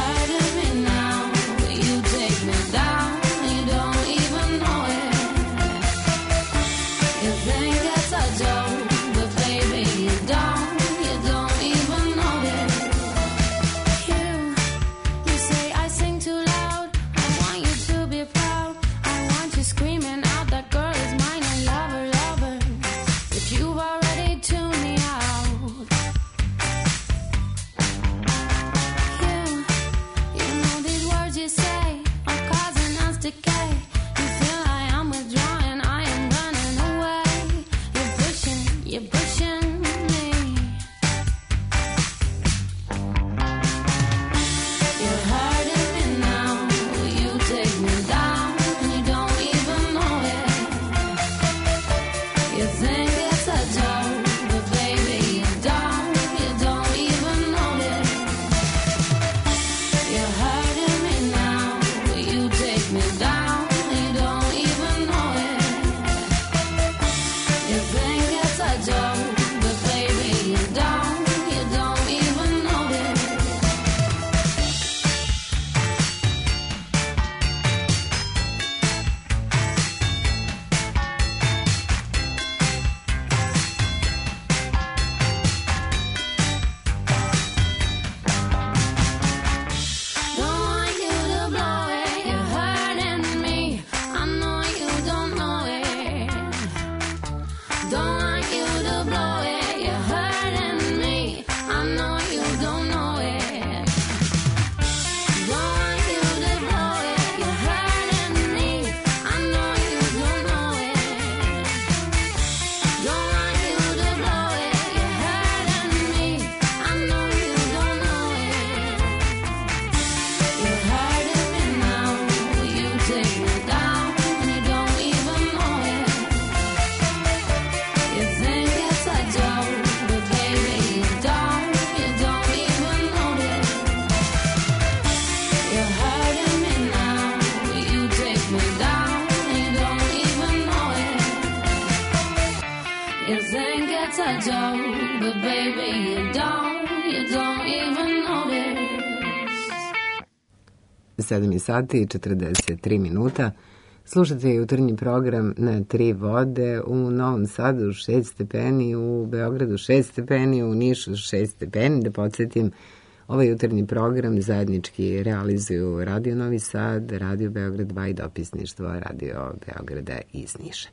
Speaker 1: sedam sati i četrdeset tri minuta. Slušate jutarnji program na tri vode, u Novom Sadu šest stepeni, u Beogradu šest stepeni, u Nišu šest stepeni. Da podsjetim, ovaj jutarnji program zajednički realizuju Radio Novi Sad, Radio Beograd dva i dopisništvo Radio Beograda iz Niša.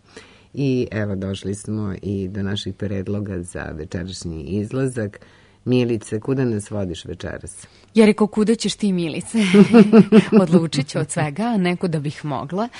Speaker 1: I evo došli smo i do naših predloga za večerašnji izlazak. Milice, kuda nas vodiš večeras?
Speaker 5: Ja rekao, kuda ćeš ti, Milice? Odlučit ću od svega, neko da bih mogla.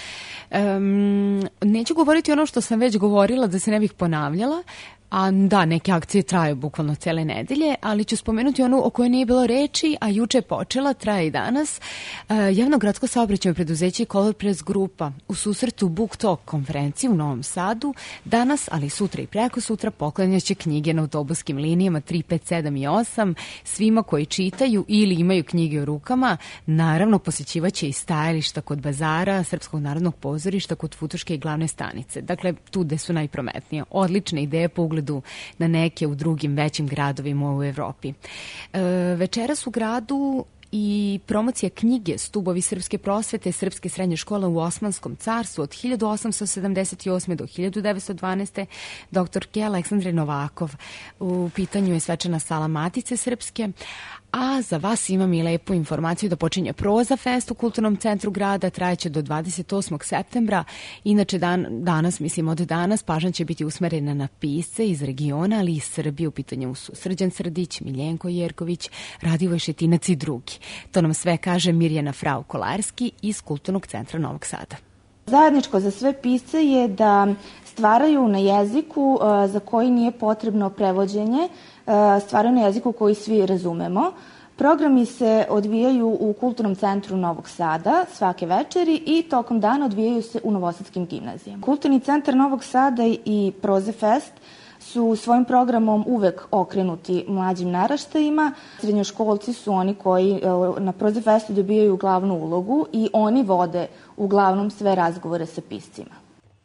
Speaker 5: Um, neću govoriti ono što sam već govorila, da se ne bih ponavljala. A da, neke akcije traju bukvalno cele nedelje, ali ću spomenuti onu o kojoj nije bilo reči, a juče je počela, traje i danas. E, Javno gradsko saobraćajno preduzeće Color Press grupa u susretu Book Talk konferenciji u Novom Sadu danas, ali sutra i preko sutra poklanjaće knjige na autobuskim linijama tri, pet, sedam i osam svima koji čitaju ili imaju knjige u rukama. Naravno, posjećivaće i stajališta kod bazara, Srpskog narodnog pozorišta, kod Futoške i glavne stanice. Dakle, tu gde su najprometnije. Odlične ideje po ugledu na neke u drugim većim gradovima u Evropi. E, večeras u gradu i promocija knjige Stubovi srpske prosvete, srpske srednje škole u Osmanskom carstvu od hiljadu osamsto sedamdeset osme do hiljadu devetsto dvanaeste. doktorke Aleksandre Novakov. U pitanju je svečana sala Matice Srpske. A za vas imam i lepu informaciju da počinje Proza Fest u Kulturnom centru grada, trajeće do dvadeset osmog septembra. Inače, dan, danas, mislim od danas, pažnja će biti usmerena na pisce iz regiona, ali i Srbije. U pitanju su Srđan Srdić, Miljenko Jerković, Radivoj Šetinac i drugi. To nam sve kaže Mirjana Frau Kolarski iz Kulturnog centra Novog Sada.
Speaker 4: Zajedničko za sve pisce je da stvaraju na jeziku za koji nije potrebno prevođenje, stvaraju na jeziku koji svi razumemo. Programi se odvijaju u Kulturnom centru Novog Sada svake večeri i tokom dana odvijaju se u novosadskim gimnazijama. Kulturni centar Novog Sada i Proze Fest su svojim programom uvek okrenuti mlađim naraštajima. Srednjoškolci su oni koji na Proze Festu dobijaju glavnu ulogu i oni vode uglavnom sve razgovore sa piscima.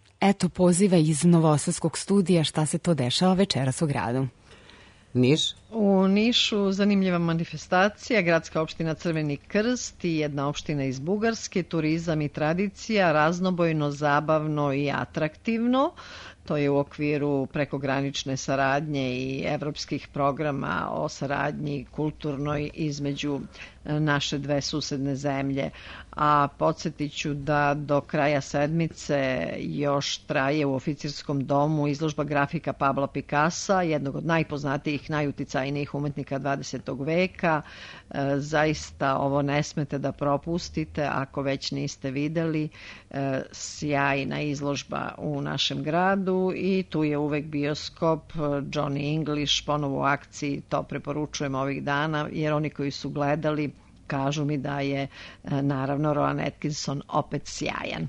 Speaker 5: Eto poziva iz Novosadskog studija šta se to dešava večeras u gradu.
Speaker 1: Niš?
Speaker 20: U Nišu zanimljiva manifestacija, gradska opština Crveni krst i jedna opština iz Bugarske, turizam i tradicija, raznobojno, zabavno i atraktivno. To je u okviru prekogranične saradnje i evropskih programa o saradnji kulturnoj između naše dve susedne zemlje. A podsjetit ću da do kraja sedmice još traje u oficirskom domu izložba grafika Pabla Picassa, jednog od najpoznatijih, najuticajnijih umetnika dvadesetog veka. E, zaista ovo ne smete da propustite ako već niste videli. E, sjajna izložba u našem gradu i tu je uvek bioskop. Johnny English ponovo u akciji, to preporučujem ovih dana, jer oni koji su gledali kažu mi da je naravno Rowan Atkinson opet sjajan.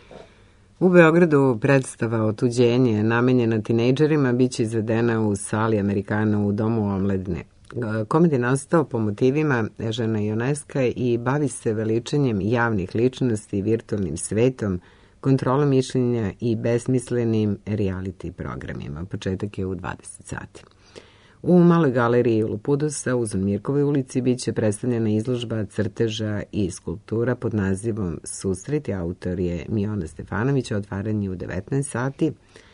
Speaker 1: U Beogradu predstava Otuđenje namenjena tinejdžerima biće izvedena u sali Amerikana u Domu omladine. Komedi je nastao po motivima Ežena Ioneska i bavi se veličanjem javnih ličnosti, virtualnim svetom, kontrolom mišljenja i besmislenim reality programima. Početak je u dvadeset sati. U Maloj galeriji Lupudusa u Zunmirkovoj ulici biće predstavljena izložba crteža i skulptura pod nazivom Susret, autor je Miona Stefanović, otvaranje u devetnaest sati,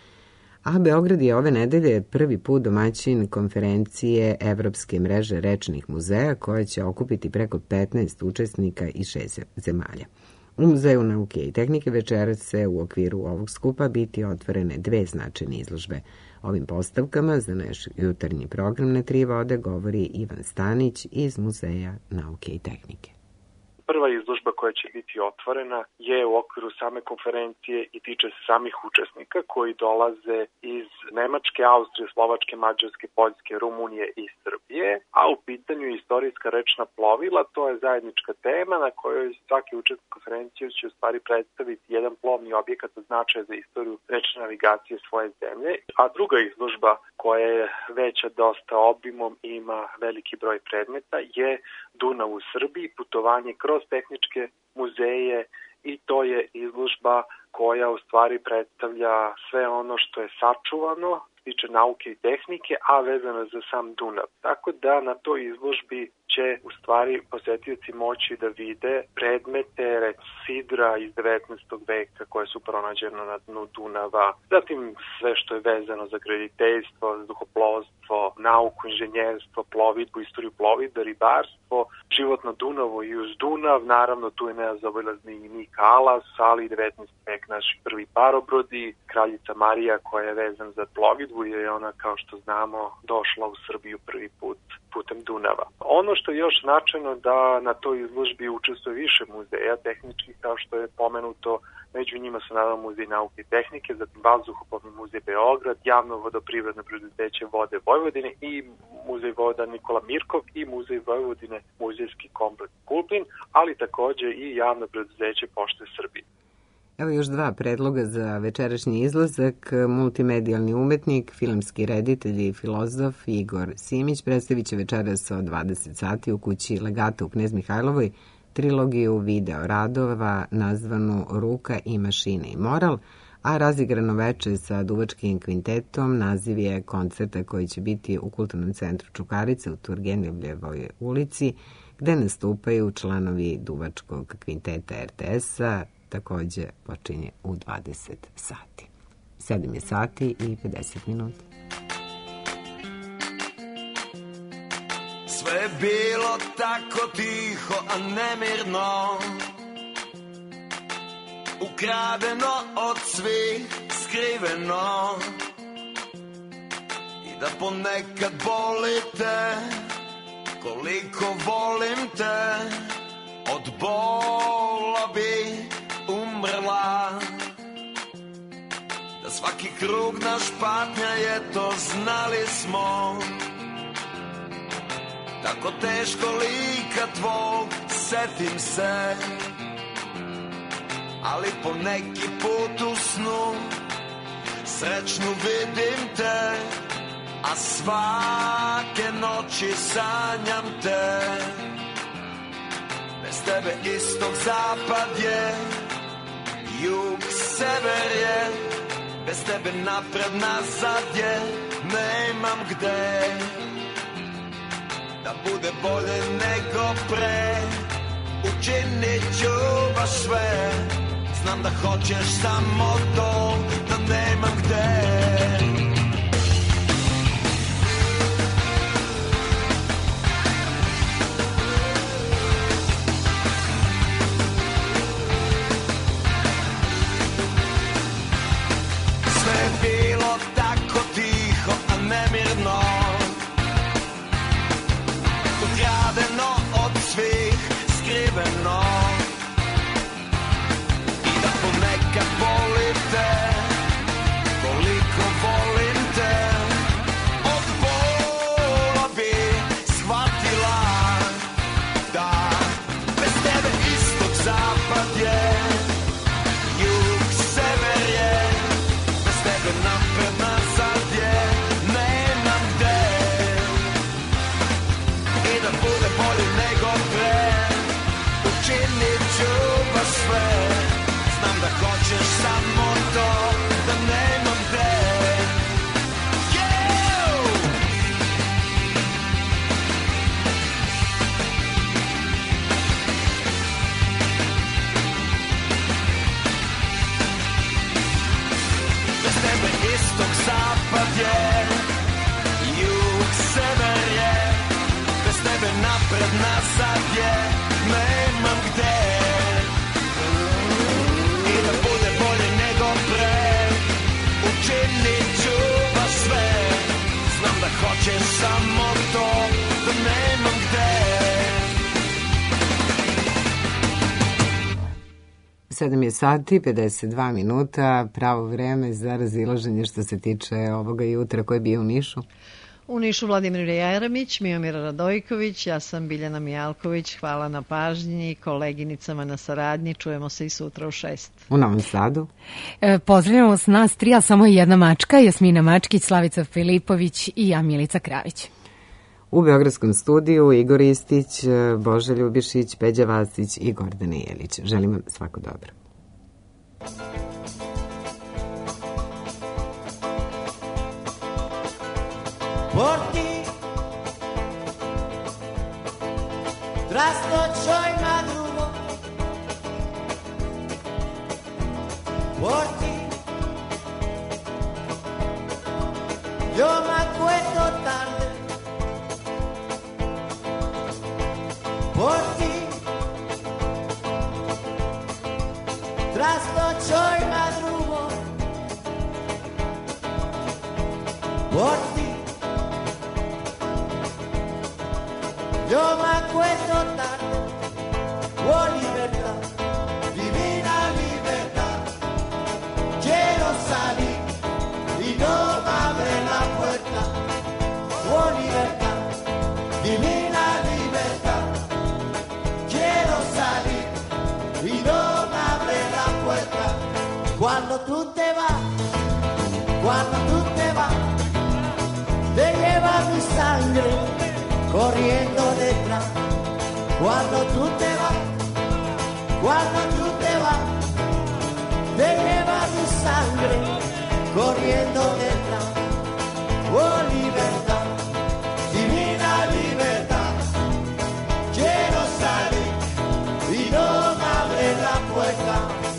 Speaker 1: a Beograd je ove nedelje prvi put domaćin konferencije Evropske mreže rečnih muzeja koja će okupiti preko petnaest učesnika iz šest zemalja. U Muzeju nauke i tehnike večeras se u okviru ovog skupa biti otvorene dve značajne izložbe. Ovim postavkama za naš jutarnji program na Tri vode govori Ivan Stanić iz Muzeja nauke i tehnike.
Speaker 7: Prva izložba koja će biti otvorena je u okviru same konferencije i tiče se samih učesnika koji dolaze iz Nemačke, Austrije, Slovačke, Mađarske, Poljske, Rumunije i Srbije, a u pitanju je istorijska rečna plovila. To je zajednička tema na kojoj svaki učesnik konferencije će u stvari predstaviti jedan plovni objekat od značaja za istoriju rečne navigacije svoje zemlje, a druga izložba koja je veća dosta obimom i ima veliki broj predmeta je Dunav u Srbiji, putovanje kroz tehničke muzeje, i to je izložba koja u stvari predstavlja sve ono što je sačuvano, tiče nauke i tehnike, a vezano za sam Dunav. Tako da na toj izložbi će u stvari posetioci moći da vide predmete sidra iz devetnaestog veka koje su pronađene na dnu Dunava, zatim sve što je vezano za graditeljstvo, vzduhoplovstvo, nauku, inženjerstvo, plovidbu, istoriju plovidbe, ribarstvo, život na Dunavu i uz Dunav, naravno tu je nezaobilazni i Nik Alas, ali devetnaesti vek naši prvi parobrodi, kraljica Marija koja je vezan za plovidbu jer je ona, kao što znamo, došla u Srbiju prvi put putem Dunava. Ono što je još značajno da na toj izložbi učestvuje više muzeja tehničkih, kao što je pomenuto, među njima su naravno Muzej nauke i tehnike, zatim Vazduhoplovni muzej Beograd, Javno vodoprivredno preduzeće Vode Vojvodine i Muzej voda Nikola Mirkov i Muzej Vojvodine muzejski kompleks Kulpin, ali takođe i Javno preduzeće Pošte Srbije.
Speaker 1: Evo još dva predloga za večerašnji izlazak. Multimedijalni umetnik, filmski reditelj i filozof Igor Simić predstavit će večeras od dvadeset sati u kući Legata u Knez Mihajlovoj trilogiju video radova nazvanu Ruka i mašine i moral, a razigrano veče sa duvačkim kvintetom naziv je koncerta koji će biti u Kulturnom centru Čukarice u Turgenjevljevoj ulici, gde nastupaju članovi duvačkog kvinteta er te es-a. Takođe počinje u dvadeset sati. sedam je sati i pedeset minuta.
Speaker 2: Sve je bilo tako tiho, a nemirno, ukradeno od svih, skriveno, i da ponekad bolite koliko volim te, od bola bi umrla, da svaki krug naš patnja je, to znali smo. Tako teško lika tvog setim se, ali po neki put u snu srećnu vidim te, a svake noći sanjam te. Bez tebe istok zapad je, jug sever je, bez tebe napred nazad je, nemam gde. bude bolje nego pre, učinit ću baš sve. Znam da hoćeš samo to, da nemam gde. Sve je bilo tako tiho, a nemirno, ukradeno od svih, skriveno. I da ponekad volim te, koliko volim te, od bola bi shvatila da bez tebe istok zapad je, jug sever je, bez tebe napred nazad je, nemam gde. I da bude bolje nego pre, učinit ću baš sve. Znam da hoćeš samo to, da nemam gde. Yeah! Bez tebe istok zapad je, jug sever je, bez tebe napred nazad je, nemam gde. I da bude bolje nego pre, učinit ću baš sve. Znam da hoćeš samo to, da nemam gde.
Speaker 1: sedam je sati, pedeset dva minuta, pravo vreme za razilaženje što se tiče ovoga jutra. Ko je bio u Nišu?
Speaker 20: U Nišu Vladimir Jeremić, Miomira Radojković, ja sam Biljana Mijalković, hvala na pažnji, koleginicama na saradnji, čujemo se i sutra u šest.
Speaker 1: U Novom Sadu?
Speaker 5: E, pozdravljamo vas nas tri, a samo je jedna mačka, Jasmina Mačkić, Slavica Filipović i ja, Milica Kravić.
Speaker 1: U Beogradskom studiju Igor Istić, Boža Ljubišić, Peđa Vasić i Gordana Jelić. Želim vam svako dobro.
Speaker 2: Por ti trasnocho y madrugo, por ti yo me acuesto tarde, por ti trasnocho y madrugo, por ti yo me acuesto tarde. Oh, libertad, divina libertad, quiero salir y no me abre la puerta. Oh, libertad, divina libertad, quiero salir y no me abre la puerta. Cuando tú te vas, cuando tú te vas, te lleva mi sangre corriendo detrás. Cuando tú te vas, cuando tú te vas, te lleva mi sangre corriendo detrás. Oh, libertad, divina libertad, quiero salir y no me abre la puerta.